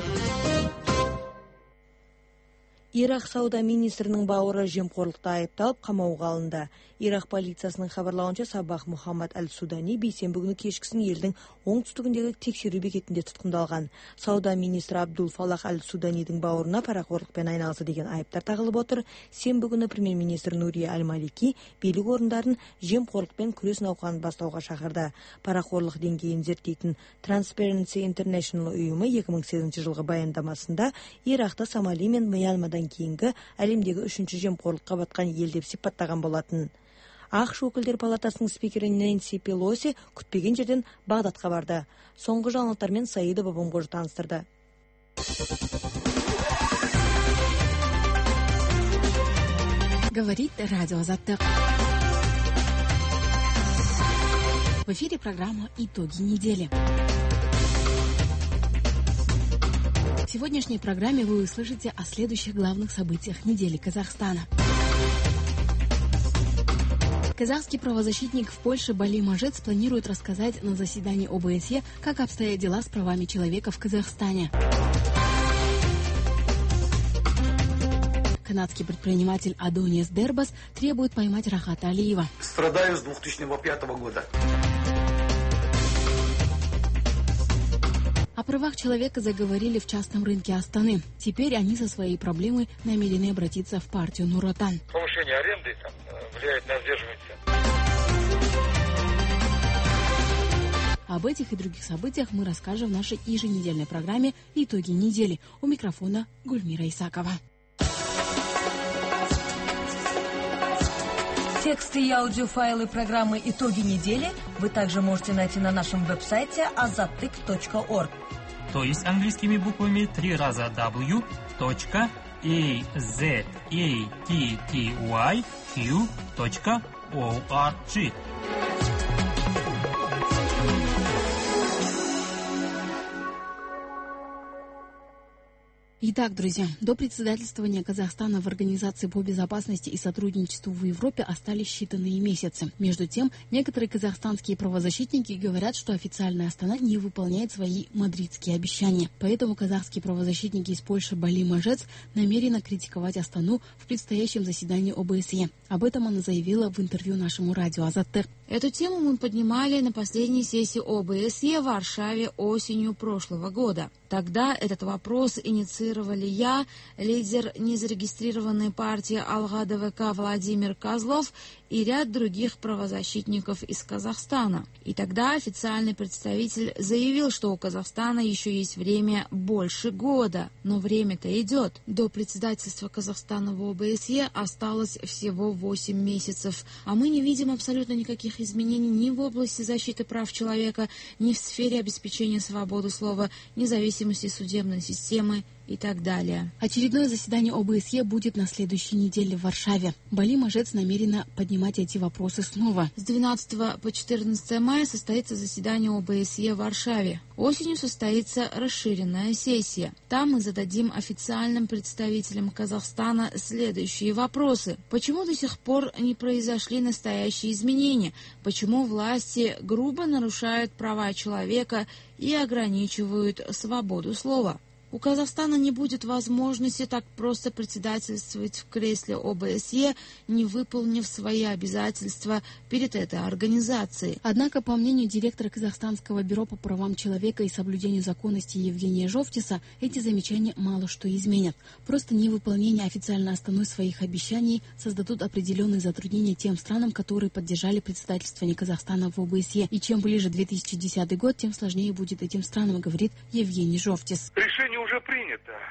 Ирак сауда министрінің бауыры жемқорлықта айыпталып қамауға алынды. Ирак полициясының хабарлауынша, Сабах Мухаммад Аль-Судани бейсенбі күні кешкісін елдің оңтүстігіндегі тексеру бекетінде тұтқындалған. Сауда министрі Абдул Фалах Аль-Суданидің бауырына парақорлықпен айналысы деген айыптар тағылып отыр. Сенбі күні премьер-министр Нурия Аль-Малики билік орындарын жемқорлықпен күрес науқанын бастауға шақырды. Парақорлық деңгейін зерттейтін Transparency International ұйымы екі мың сегізінші жылғы баяндамасында Иракты Сомали мен Мьянмадан кейінгі әлемдегі үшінші жемқорлыққа батқан ел деп сипаттаған болатын. ақш өкілдер палатасының спикері Нэнси Пелоси күтпеген жерден Бағдатқа барды. Соңғы жаңалықтармен Саида Бабамғожа таныстырды. Говорит радио Азаттық. В эфире программа «Итоги недели». В сегодняшней программе вы услышите о следующих главных событиях недели Казахстана. Казахский правозащитник в Польше Бали Мажец планирует рассказать на заседании О Бэ Эс Е, как обстоят дела с правами человека в Казахстане. Канадский предприниматель Адониас Дербас требует поймать Рахата Алиева. Страдаю с две тысячи пятого года. О правах человека заговорили в частном рынке Астаны. Теперь они со своей проблемой намерены обратиться в партию Нур Отан. Повышение аренды там, влияет на сдерживание цен. Об этих и других событиях мы расскажем в нашей еженедельной программе «Итоги недели». У микрофона Гульмира Исакова. Тексты и аудиофайлы программы «Итоги недели» вы также можете найти на нашем веб-сайте азаттык точка орг. То есть английскими буквами три раза дабл ю точка азаттык точка орг. Итак, друзья, до председательствования Казахстана в Организации по безопасности и сотрудничеству в Европе остались считанные месяцы. Между тем, некоторые казахстанские правозащитники говорят, что официальная Астана не выполняет свои мадридские обещания. Поэтому казахские правозащитники из Польши Бали Мажец намерены критиковать Астану в предстоящем заседании О Бэ Эс Е. Об этом она заявила в интервью нашему радио Азаттык. Эту тему мы поднимали на последней сессии О Бэ Эс Е в Варшаве осенью прошлого года. Тогда этот вопрос инициировали я, лидер незарегистрированной партии Алга Дэ Вэ Ка Владимир Козлов и ряд других правозащитников из Казахстана. И тогда официальный представитель заявил, что у Казахстана еще есть время больше года. Но время-то идет. До председательства Казахстана в О Бэ Эс Е осталось всего восемь месяцев. А мы не видим абсолютно никаких изменений ни в области защиты прав человека, ни в сфере обеспечения свободы слова, независимости судебной системы и так далее. Очередное заседание О Бэ Эс Е будет на следующей неделе в Варшаве. Бали Мажец намерена поднимать эти вопросы снова. С двенадцатого по четырнадцатое мая состоится заседание О Бэ Эс Е в Варшаве. Осенью состоится расширенная сессия. Там мы зададим официальным представителям Казахстана следующие вопросы. Почему до сих пор не произошли настоящие изменения? Почему власти грубо нарушают права человека и ограничивают свободу слова? У Казахстана не будет возможности так просто председательствовать в кресле О Бэ Эс Е, не выполнив свои обязательства перед этой организацией. Однако, по мнению директора Казахстанского бюро по правам человека и соблюдению законности Евгения Жовтиса, эти замечания мало что изменят. Просто невыполнение официально Астаной своих обещаний создадут определенные затруднения тем странам, которые поддержали председательствование Казахстана в О Бэ Эс Е. И чем ближе две тысячи десятый год, тем сложнее будет этим странам, говорит Евгений Жовтис. Решение уже принято, и нужно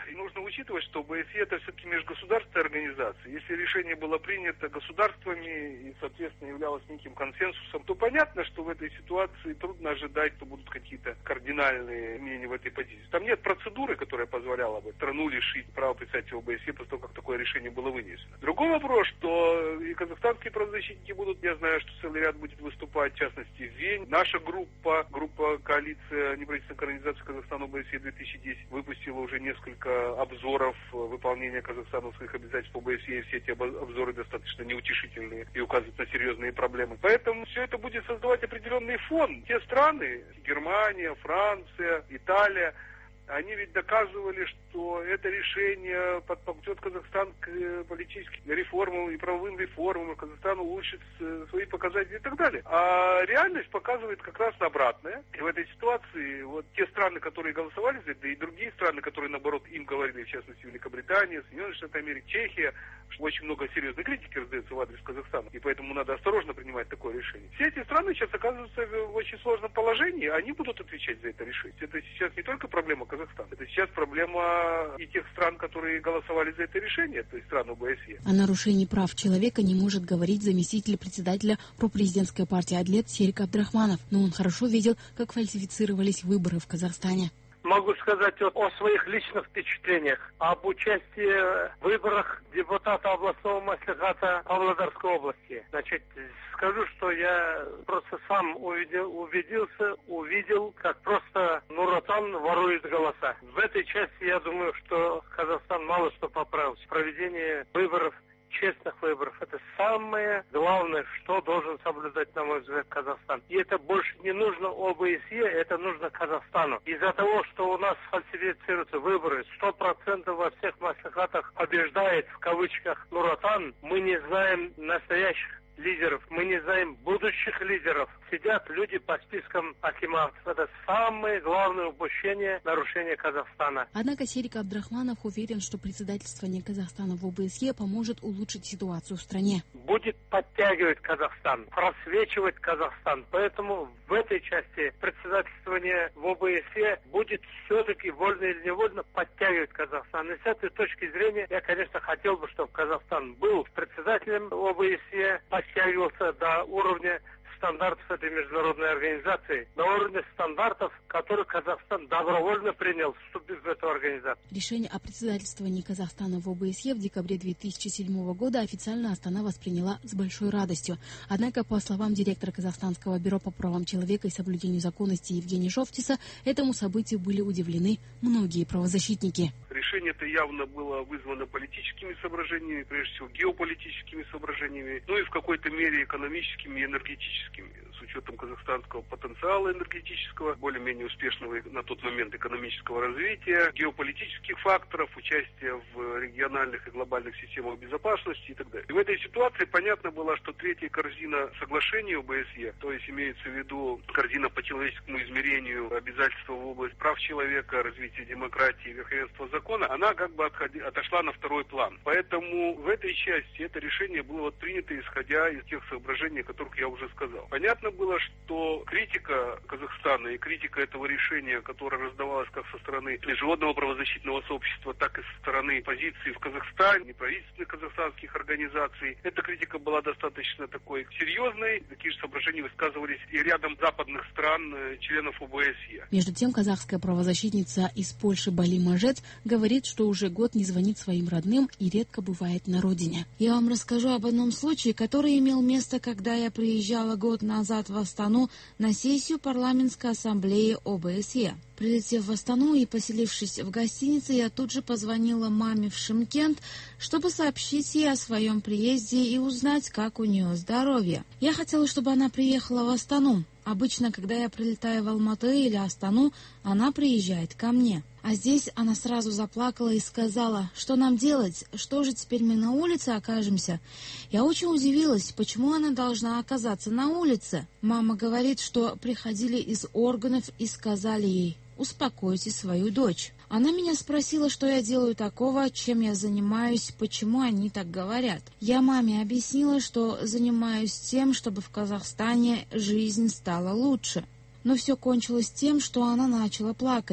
учитывать, что ОБСЕ это все-таки межгосударственная организация. Если решение было принято государствами и, соответственно, являлось неким консенсусом, то понятно, что в этой ситуации трудно ожидать, что будут какие-то кардинальные изменения в этой позиции. Там нет процедуры, которая позволяла бы страну лишить права представителя ОБСЕ после того, как такое решение было вынесено. Другой вопрос, что и казахстанские правозащитники будут, я знаю, что целый ряд будет выступать, в частности, в Вене. Наша группа, группа коалиция неправительственных организаций Казахстана ОБСЕ две тысячи десять выпустила уже несколько обзоров выполнения Казахстана своих обязательств по ОБСЕ, и все эти обзоры достаточно неутешительные и указывают на серьезные проблемы. Поэтому все это будет создавать определенный фон. Те страны, Германия, Франция, Италия, они ведь доказывали, что это решение подтолкнет Казахстан к политическим реформам и правовым реформам, Казахстан улучшит свои показатели и так далее. А реальность показывает как раз обратное. И в этой ситуации вот те страны, которые голосовали за это, и другие страны, которые, наоборот, им говорили, в частности, Великобритания, Соединенные Штаты Америки, Чехия, что очень много серьезной критики раздается в адрес Казахстана, и поэтому надо осторожно принимать такое решение. Все эти страны сейчас оказываются в очень сложном положении, они будут отвечать за это решение. Это сейчас не только проблема Казахстана, это сейчас проблема и тех стран, которые голосовали за это решение, то есть стран ОБСЕ. О нарушении прав человека не может говорить заместитель председателя пропрезидентской партии «Адлет» Серик Абдрахманов, но он хорошо видел, как фальсифицировались выборы в Казахстане. Могу сказать о, о своих личных впечатлениях об участии в выборах депутата областного маслихата Павлодарской области. Значит, скажу, что я просто сам увидел, убедился, увидел, как просто Нур-Отан ворует голоса. В этой части я думаю, что Казахстан мало что поправился. Проведение выборов, честных выборов. Это самое главное, что должен соблюдать, на мой взгляд, Казахстан. И это больше не нужно ОБСЕ, это нужно Казахстану. Из-за того, что у нас фальсифицируются выборы, сто процентов во всех маслихатах побеждает, в кавычках, Нур-Отан, мы не знаем настоящих лидеров, мы не знаем будущих лидеров. Сидят люди по спискам акиматов. Это самое главное упущение, нарушение Казахстана. Однако Серик Абдрахманов уверен, что председательствование Казахстана в ОБСЕ поможет улучшить ситуацию в стране. Будет подтягивать Казахстан, просвечивать Казахстан. Поэтому в этой части председательствование в ОБСЕ будет все-таки вольно или невольно подтягивать Казахстан. И с этой точки зрения я, конечно, хотел бы, чтобы Казахстан был председателем ОБСЕ, подтягивался до уровня стандартов этой международной организации, на уровне стандартов, которые Казахстан добровольно принял, вступив в эту организацию. Решение о председательствовании Казахстана в ОБСЕ в декабре две тысячи седьмого года официально Астана восприняла с большой радостью. Однако, по словам директора Казахстанского бюро по правам человека и соблюдению законности Евгения Шовтиса, этому событию были удивлены многие правозащитники. Решение-то явно было вызвано политическими соображениями, прежде всего геополитическими соображениями, ну и в какой-то мере экономическими и энергетическими, с учетом казахстанского потенциала энергетического, более-менее успешного на тот момент экономического развития, геополитических факторов, участия в региональных и глобальных системах безопасности и так далее. И в этой ситуации понятно было, что третья корзина соглашений ОБСЕ, то есть имеется в виду корзина по человеческому измерению, обязательства в области прав человека, развития демократии, верховенства закона, она как бы отходи, отошла на второй план. Поэтому в этой части это решение было вот принято, исходя из тех соображений, о которых я уже сказал. Понятно было, что критика Казахстана и критика этого решения, которая раздавалась как со стороны международного правозащитного сообщества, так и со стороны позиции в Казахстане, неправительственных казахстанских организаций, эта критика была достаточно такой серьезной. Такие же соображения высказывались и рядом западных стран, членов ОБСЕ. Между тем, казахская правозащитница из Польши Бали Мажет говорит, что уже год не звонит своим родным и редко бывает на родине. Я вам расскажу об одном случае, который имел место, когда я приезжала год назад в Астану на сессию парламентской ассамблеи ОБСЕ. Прилетев в Астану и поселившись в гостинице, я тут же позвонила маме в Шымкент, чтобы сообщить ей о своем приезде и узнать, как у нее здоровье. Я хотела, чтобы она приехала в Астану. Обычно, когда я прилетаю в Алматы или Астану, она приезжает ко мне. А здесь она сразу заплакала и сказала, что нам делать, что же теперь мы на улице окажемся. Я очень удивилась, почему она должна оказаться на улице. Мама говорит, что приходили из органов и сказали ей: успокойте свою дочь. Она меня спросила, что я делаю такого, чем я занимаюсь, почему они так говорят. Я маме объяснила, что занимаюсь тем, чтобы в Казахстане жизнь стала лучше. Но все кончилось тем, что она начала плакать.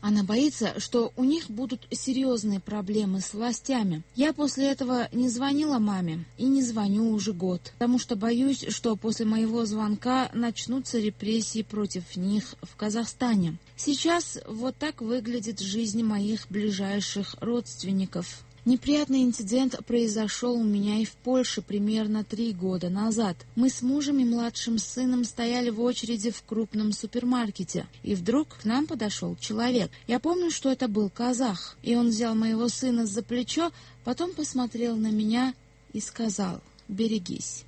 Она боится, что у них будут серьезные проблемы с властями. Я после этого не звонила маме и не звоню уже год, потому что боюсь, что после моего звонка начнутся репрессии против них в Казахстане. Сейчас вот так выглядит жизнь моих ближайших родственников. Неприятный инцидент произошел у меня и в Польше примерно три года назад. Мы с мужем и младшим сыном стояли в очереди в крупном супермаркете, и вдруг к нам подошел человек. Я помню, что это был казах, и он взял моего сына за плечо, потом посмотрел на меня и сказал: «Берегись».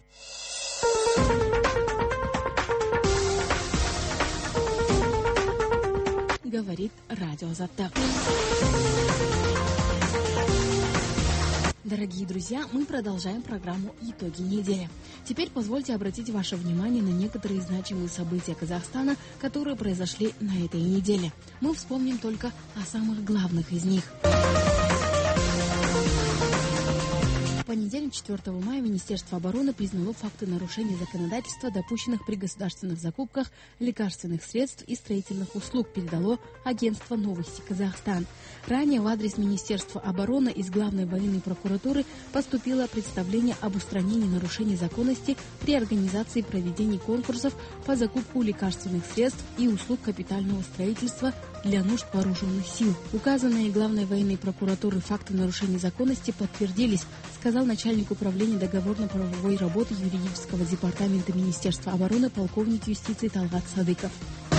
Говорит Радио Затак. Дорогие друзья, мы продолжаем программу «Итоги недели». Теперь позвольте обратить ваше внимание на некоторые значимые события Казахстана, которые произошли на этой неделе. Мы вспомним только о самых главных из них. В понедельник, четвёртого мая, Министерство обороны признало факты нарушения законодательства, допущенных при государственных закупках лекарственных средств и строительных услуг, передало агентство «Новости Казахстан». Ранее в адрес Министерства обороны из Главной военной прокуратуры поступило представление об устранении нарушений законности при организации и проведении конкурсов по закупку лекарственных средств и услуг капитального строительства для нужд вооруженных сил. Указанные Главной военной прокуратуры факты нарушений законности подтвердились, сказал начальник управления договорно-правовой работы юридического департамента Министерства обороны полковник юстиции Талгат Садыков.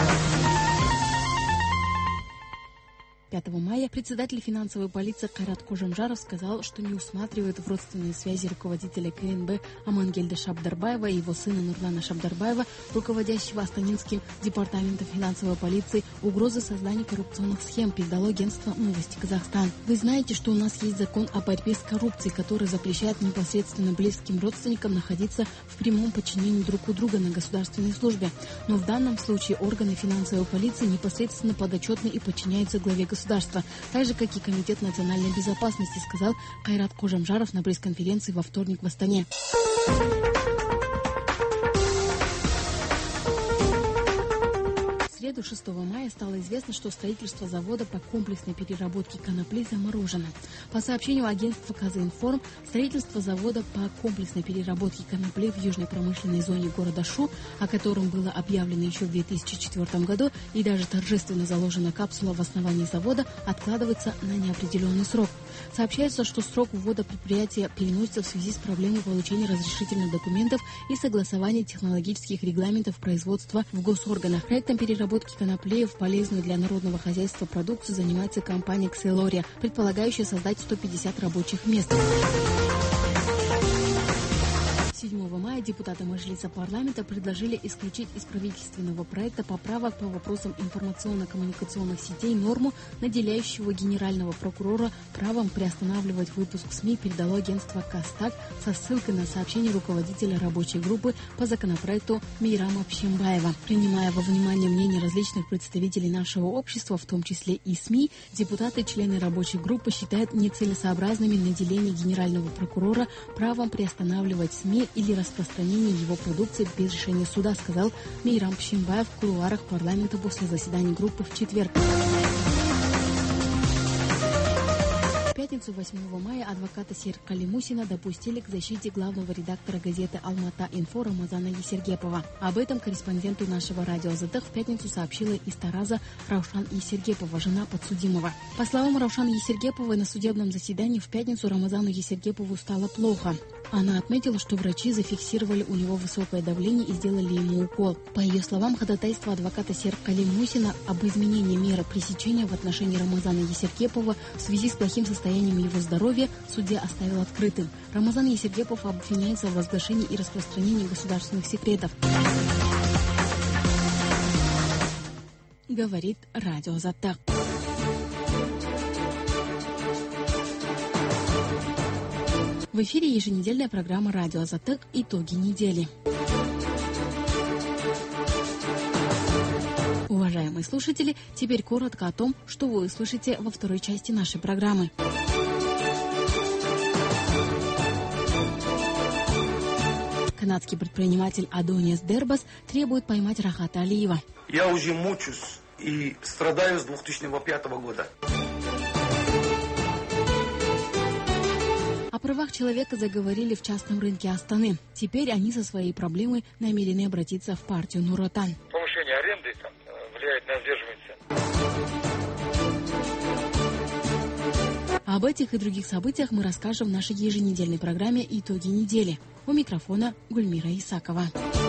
пятого мая председатель финансовой полиции Кайрат Кожамжаров сказал, что не усматривает в родственной связи руководителя КНБ Амангельда Шабдарбаева и его сына Нурлана Шабдарбаева, руководящего Астанинским департаментом финансовой полиции, угрозы создания коррупционных схем, передало агентство «Новости Казахстан». Вы знаете, что у нас есть закон о борьбе с коррупцией, который запрещает непосредственно близким родственникам находиться в прямом подчинении друг у друга на государственной службе. Но в данном случае органы финансовой полиции непосредственно подотчетны и подчиняются главе государства. государства, так же, как и Комитет национальной безопасности, сказал Кайрат Кожамжаров на пресс-конференции во вторник в Астане. В среду, шестого мая, стало известно, что строительство завода по комплексной переработке конопли заморожено. По сообщению агентства «Казинформ», строительство завода по комплексной переработке конопли в южной промышленной зоне города Шу, о котором было объявлено еще в две тысячи четвёртом году и даже торжественно заложена капсула в основании завода, откладывается на неопределенный срок. Сообщается, что срок ввода предприятия переносится в связи с проблемой получения разрешительных документов и согласования технологических регламентов производства в госорганах. Проектом переработки конопли в полезную для народного хозяйства продукцию занимается компания «Кселория», предполагающая создать сто пятьдесят рабочих мест. седьмого мая депутаты Мажилиса парламента предложили исключить из правительственного проекта поправок по вопросам информационно-коммуникационных сетей норму, наделяющего генерального прокурора правом приостанавливать выпуск СМИ, передало агентство «Кастак» со ссылкой на сообщение руководителя рабочей группы по законопроекту Мейрама Пшембаева. Принимая во внимание мнения различных представителей нашего общества, в том числе и СМИ, депутаты, члены рабочей группы, считают нецелесообразными наделение генерального прокурора правом приостанавливать СМИ или распространение его продукции без решения суда, сказал Мейрам Пшембаев в кулуарах парламента после заседания группы в четверг. В пятницу, восьмого мая, адвоката Серкали Мусина допустили к защите главного редактора газеты «Алмата-Инфо» Рамазана Есергепова. Об этом корреспонденту нашего радио «Затах» в пятницу сообщила из Тараза Раушан Есергепова, жена подсудимого. По словам Раушан Есергеповой, на судебном заседании в пятницу Рамазану Есергепову стало плохо. Она отметила, что врачи зафиксировали у него высокое давление и сделали ему укол. По ее словам, ходатайство адвоката Серкали Мусина об изменении меры пресечения в отношении Рамазана Есергепова в связи с плохим состоянием его здоровья судья оставил открытым. Рамазан Есергепов обвиняется в возглашении и распространении государственных секретов. Говорит радио «Затак». В эфире еженедельная программа «Радио Затак. Итоги недели». Уважаемые слушатели, теперь коротко о том, что вы услышите во второй части нашей программы. Канадский предприниматель Адониас Дербас требует поймать Рахата Алиева. Я уже мучусь и страдаю с две тысячи пятого года. О правах человека заговорили в частном рынке Астаны. Теперь они со своей проблемой намерены обратиться в партию Нур Отан. Повышение аренды там, влияет на сдерживание цен. Об этих и других событиях мы расскажем в нашей еженедельной программе «Итоги недели». У микрофона Гульмира Исакова.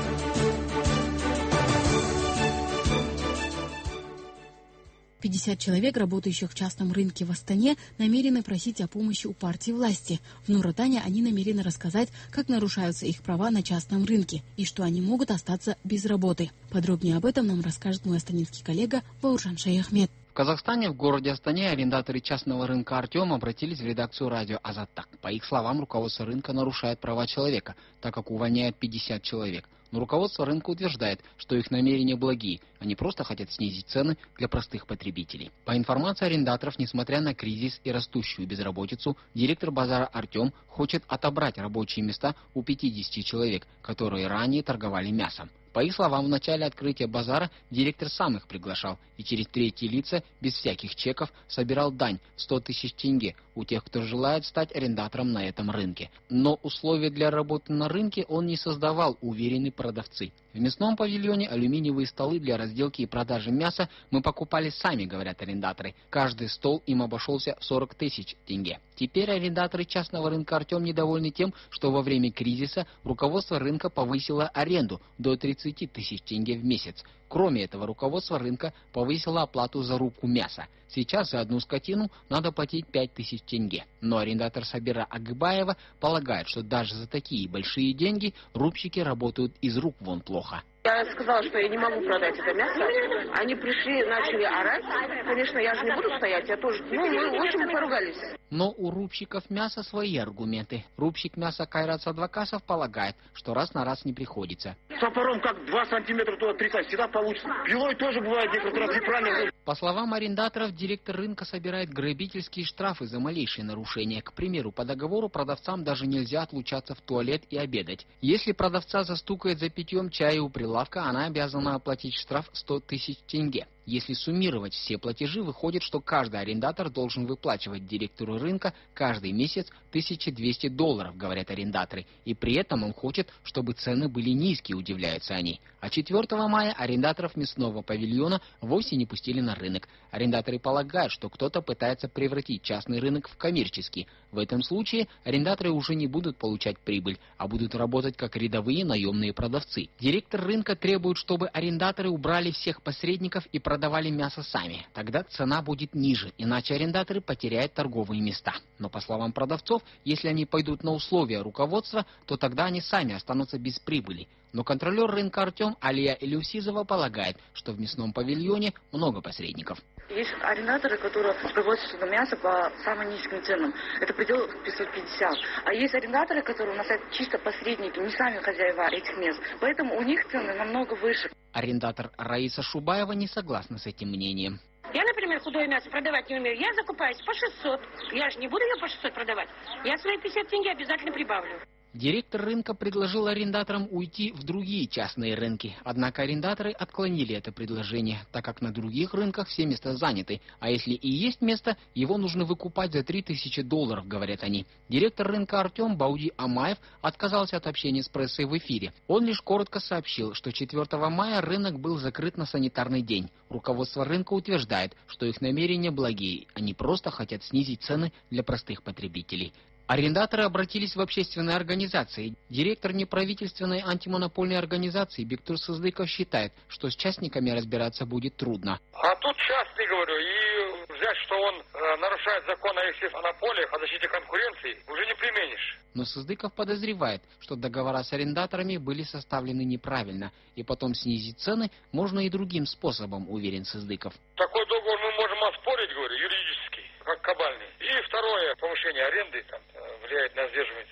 пятьдесят человек, работающих в частном рынке в Астане, намерены просить о помощи у партии власти. В Нур Отане они намерены рассказать, как нарушаются их права на частном рынке и что они могут остаться без работы. Подробнее об этом нам расскажет мой астанинский коллега Бауржан Шаяхмед. В Казахстане, в городе Астане, арендаторы частного рынка «Артем» обратились в редакцию радио «Азаттак». По их словам, руководство рынка нарушает права человека, так как увольняет пятьдесят человек. Но руководство рынка утверждает, что их намерения благие, они просто хотят снизить цены для простых потребителей. По информации арендаторов, несмотря на кризис и растущую безработицу, директор базара «Артем» хочет отобрать рабочие места у пятидесяти человек, которые ранее торговали мясом. По их словам, в начале открытия базара директор сам их приглашал и через третьи лица, без всяких чеков, собирал дань в сто тысяч тенге у тех, кто желает стать арендатором на этом рынке. Но условия для работы на рынке он не создавал, уверены продавцы. В мясном павильоне алюминиевые столы для разделки и продажи мяса мы покупали сами, говорят арендаторы. Каждый стол им обошелся в сорок тысяч тенге. Теперь арендаторы частного рынка «Артем» недовольны тем, что во время кризиса руководство рынка повысило аренду до тридцати тысяч тенге в месяц. Кроме этого, руководство рынка повысило оплату за рубку мяса. Сейчас за одну скотину надо платить пять тысяч тенге. Но арендатор Сабира Агыбаева полагает, что даже за такие большие деньги рубщики работают из рук вон плохо. Я сказала, что я не могу продать это мясо. Они пришли, начали орать. Конечно, я же не буду стоять, я тоже. Ну, мы, в общем, поругались. Но у рубщиков мяса свои аргументы. Рубщик мяса Кайрат Садвакасов полагает, что раз на раз не приходится. Топором как два сантиметра туда отрицать, всегда получится. Пилой тоже бывает некоторые раз неправильно. По словам арендаторов, директор рынка собирает грабительские штрафы за малейшие нарушения. К примеру, по договору продавцам даже нельзя отлучаться в туалет и обедать. Если продавца застукает за питьем чая у прилавка, она обязана оплатить штраф сто тысяч тенге. Если суммировать все платежи, выходит, что каждый арендатор должен выплачивать директору рынка каждый месяц тысяча двести долларов, говорят арендаторы. И при этом он хочет, чтобы цены были низкие, удивляются они. А четвёртого мая арендаторов мясного павильона вовсе не пустили на рынок. Арендаторы полагают, что кто-то пытается превратить частный рынок в коммерческий. В этом случае арендаторы уже не будут получать прибыль, а будут работать как рядовые наемные продавцы. Директор рынка требует, чтобы арендаторы убрали всех посредников и продавали мясо сами. Тогда цена будет ниже, иначе арендаторы потеряют торговые места. Но по словам продавцов, если они пойдут на условия руководства, то тогда они сами останутся без прибыли. Но контролер рынка «Артем» Алия Илюсизова полагает, что в мясном павильоне много посредников. Есть арендаторы, которые привозят сюда мясо по самым низким ценам. Это предел пятьсот пятьдесят. А есть арендаторы, которые у нас чисто посредники, не сами хозяева этих мест. Поэтому у них цены намного выше. Арендатор Раиса Шубаева не согласна с этим мнением. Я, например, худое мясо продавать не умею. Я закупаюсь по шестьсот. Я же не буду ее по шестьсот продавать. Я свои пятьдесят тенге обязательно прибавлю. Директор рынка предложил арендаторам уйти в другие частные рынки. Однако арендаторы отклонили это предложение, так как на других рынках все места заняты. А если и есть место, его нужно выкупать за три тысячи долларов, говорят они. Директор рынка «Артем» Бауди Амаев отказался от общения с прессой в эфире. Он лишь коротко сообщил, что четвёртого мая рынок был закрыт на санитарный день. Руководство рынка утверждает, что их намерения благие. Они просто хотят снизить цены для простых потребителей. Арендаторы обратились в общественные организации. Директор неправительственной антимонопольной организации Бектур Сыздыков считает, что с частниками разбираться будет трудно. А тут частный, говорю, и взять, что он э, нарушает закон о монополиях, о защите конкуренции, уже не применишь. Но Сыздыков подозревает, что договора с арендаторами были составлены неправильно, и потом снизить цены можно и другим способом, уверен Сыздыков. Такой договор мы можем оспорить, говорю, юридически, как кабальный. И второе, повышение аренды там, влияет на сдерживание цен.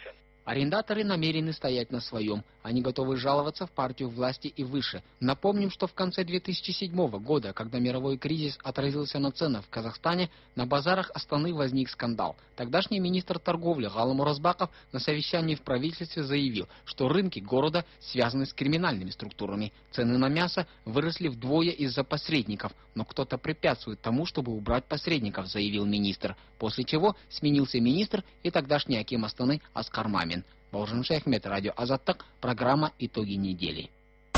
Арендаторы намерены стоять на своем. Они готовы жаловаться в партию власти и выше. Напомним, что в конце две тысячи седьмого года, когда мировой кризис отразился на ценах в Казахстане, на базарах Астаны возник скандал. Тогдашний министр торговли Галам Уразбаков на совещании в правительстве заявил, что рынки города связаны с криминальными структурами. Цены на мясо выросли вдвое из-за посредников, но кто-то препятствует тому, чтобы убрать посредников, заявил министр. После чего сменился министр и тогдашний аким Астаны Аскар Мамин. Бауыржан Шайхмет, радио Азаттык, программа «Итоги недели».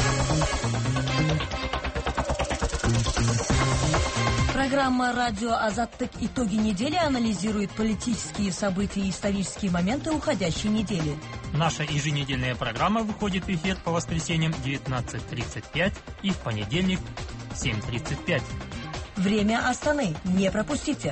Программа «Радио Азаттык. Итоги недели» анализирует политические события и исторические моменты уходящей недели. Наша еженедельная программа выходит в эфир по воскресеньям в девятнадцать тридцать пять и в понедельник в семь тридцать пять. Время Астаны. Не пропустите.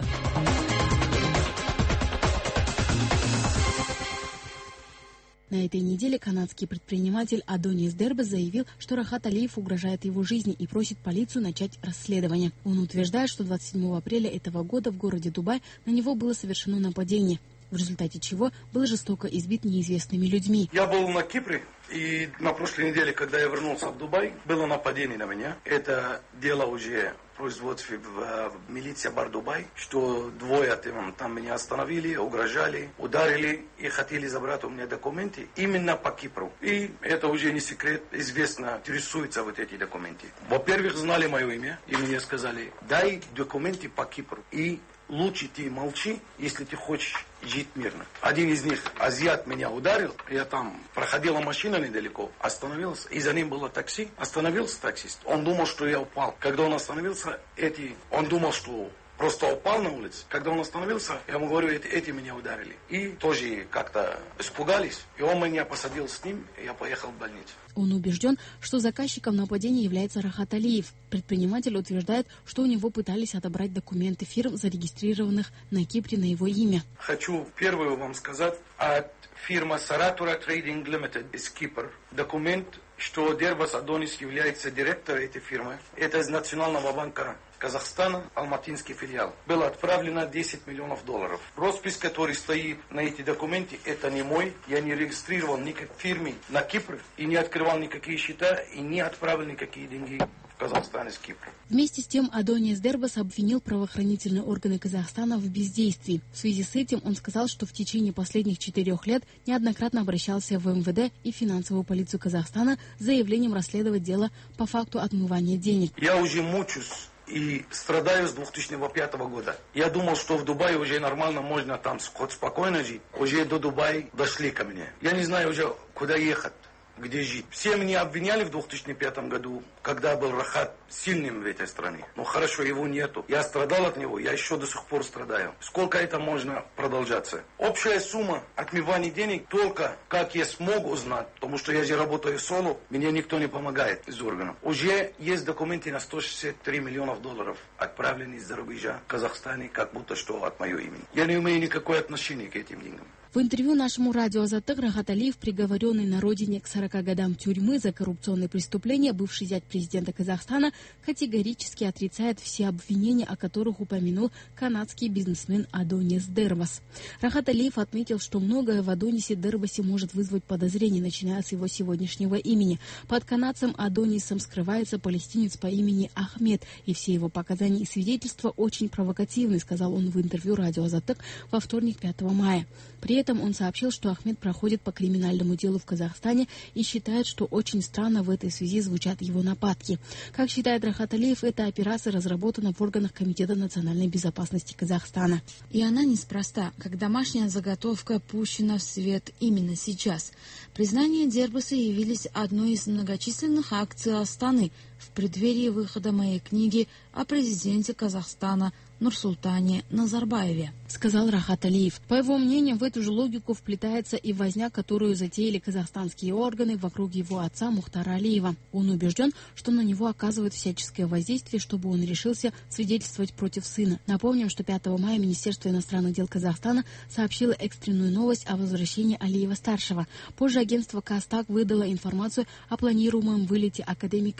На этой неделе канадский предприниматель Адонис Дербас заявил, что Рахат Алиев угрожает его жизни и просит полицию начать расследование. Он утверждает, что двадцать седьмого апреля этого года в городе Дубай на него было совершено нападение, в результате чего был жестоко избит неизвестными людьми. Я был на Кипре, и на прошлой неделе, когда я вернулся в Дубай, было нападение на меня. Это дело уже в производстве в, в милиции Бар-Дубай, что двое там, там меня остановили, угрожали, ударили и хотели забрать у меня документы именно по Кипру. И это уже не секрет, известно, интересуются вот эти документы. Во-первых, знали мое имя, и мне сказали, дай документы по Кипру. И лучше ты молчи, если ты хочешь жить мирно. Один из них, азиат, меня ударил. Я там, проходила машина недалеко, остановился. И за ним было такси. Остановился таксист. Он думал, что я упал. Когда он остановился, эти, он думал, что просто упал на улице. Когда он остановился, я ему говорю, эти, эти меня ударили. И тоже как-то испугались. И он меня посадил с ним, и я поехал в больницу. Он убежден, что заказчиком нападения является Рахат Алиев. Предприниматель утверждает, что у него пытались отобрать документы фирм, зарегистрированных на Кипре на его имя. Хочу первую вам сказать от фирмы Саратура Trading Limited из Кипра. Документ, что Дербас Адонис является директором этой фирмы. Это из Национального банка Казахстана, алматинский филиал. Было отправлено десять миллионов долларов. Роспись, который стоит на эти документы, это не мой. Я не регистрировал никакой фирмы на Кипре и не открывал никакие счета и не отправил никакие деньги в Казахстан из Кипра. Вместе с тем Адонис Дербас обвинил правоохранительные органы Казахстана в бездействии. В связи с этим он сказал, что в течение последних четырех лет неоднократно обращался в эм вэ дэ и финансовую полицию Казахстана с заявлением расследовать дело по факту отмывания денег. Я уже мучусь и страдаю с две тысячи пятого года. Я думал, что в Дубае уже нормально можно там хоть спокойно жить. Уже до Дубая дошли ко мне. Я не знаю уже, куда ехать, где жить. Все меня обвиняли в две тысячи пятом году, когда был Рахат сильным в этой стране. Но хорошо, его нету. Я страдал от него, я еще до сих пор страдаю. Сколько это можно продолжаться? Общая сумма отмывания денег только, как я смог узнать, потому что я же работаю соло, мне никто не помогает из органов. Уже есть документы на сто шестьдесят три миллионов долларов, отправленные из-за рубежа в Казахстане, как будто что от моего имени. Я не имею никакого отношения к этим деньгам. В интервью нашему радио Азаттык Рахат Алиев, приговоренный на родине к сорока годам тюрьмы за коррупционные преступления, бывший зять президента Казахстана, категорически отрицает все обвинения, о которых упомянул канадский бизнесмен Адонис Дербас. Рахат Алиев отметил, что многое в Адонисе Дербасе может вызвать подозрения, начиная с его сегодняшнего имени. Под канадцем Адонисом скрывается палестинец по имени Ахмед, и все его показания и свидетельства очень провокативны, сказал он в интервью радио Азаттык во вторник, пятого мая. При этом он сообщил, что Ахмед проходит по криминальному делу в Казахстане и считает, что очень странно в этой связи звучат его нападки. Как считает Рахат Алиев, эта операция разработана в органах Комитета национальной безопасности Казахстана. И она неспроста, как домашняя заготовка пущена в свет именно сейчас. Признания Дербаса явились одной из многочисленных акций Астаны в преддверии выхода моей книги о президенте Казахстана Нурсултане Назарбаеве, сказал Рахат Алиев. По его мнению, в эту же логику вплетается и возня, которую затеяли казахстанские органы вокруг его отца Мухтара Алиева. Он убежден, что на него оказывают всяческое воздействие, чтобы он решился свидетельствовать против сына. Напомним, что пятого мая Министерство иностранных дел Казахстана сообщило экстренную новость о возвращении Алиева-старшего. Позже агентство Кастак выдало информацию о планируемом вылете академика Мухтара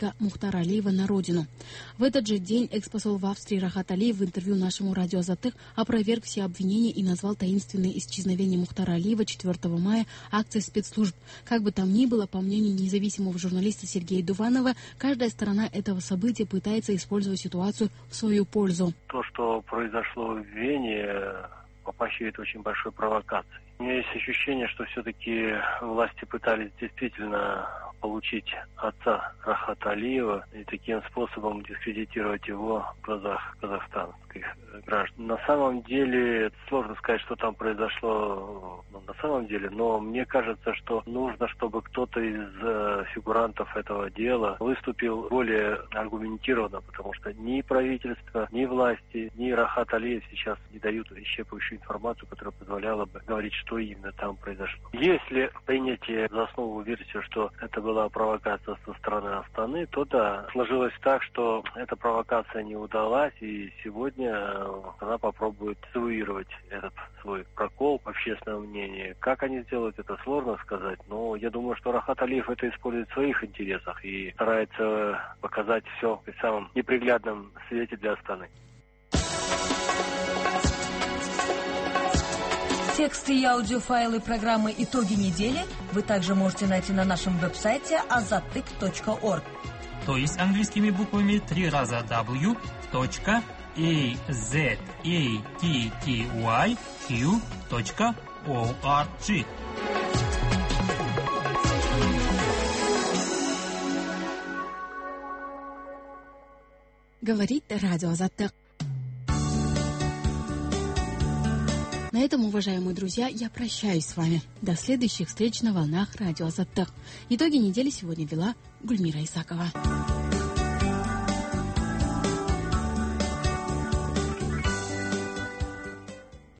Мухтара Алиева на родину. В этот же день экс-посол в Австрии Рахат Алиев в интервью нашему радио «Азаттык» опроверг все обвинения и назвал таинственное исчезновение Мухтара Алиева четвёртого мая акцией спецслужб. Как бы там ни было, по мнению независимого журналиста Сергея Дуванова, каждая сторона этого события пытается использовать ситуацию в свою пользу. То, что произошло в Вене, попахивает очень большой провокацией. У меня есть ощущение, что все-таки власти пытались действительно получить отца Рахата Алиева и таким способом дискредитировать его в глазах казахстанских граждан. На самом деле, сложно сказать, что там произошло ну, на самом деле, но мне кажется, что нужно, чтобы кто-то из э, фигурантов этого дела выступил более аргументированно, потому что ни правительство, ни власти, ни Рахат Алиев сейчас не дают исчерпывающую информацию, которая позволяла бы говорить, что именно там произошло. Если принятие за основу версию, что это была провокация со стороны Астаны, то да, сложилось так, что эта провокация не удалась, и сегодня она попробует завуировать этот свой прокол в общественном мнении. Как они сделают, это сложно сказать, но я думаю, что Рахат Алиев это использует в своих интересах и старается показать все в самом неприглядном свете для Астаны. Тексты и аудиофайлы программы «Итоги недели» вы также можете найти на нашем веб-сайте азаттык точка орг. То есть английскими буквами три раза w точка azattyq точка org. Говорит радио «Азаттык». На этом, уважаемые друзья, я прощаюсь с вами. До следующих встреч на волнах радио «Азаттык». Итоги недели сегодня вела Гульмира Исакова.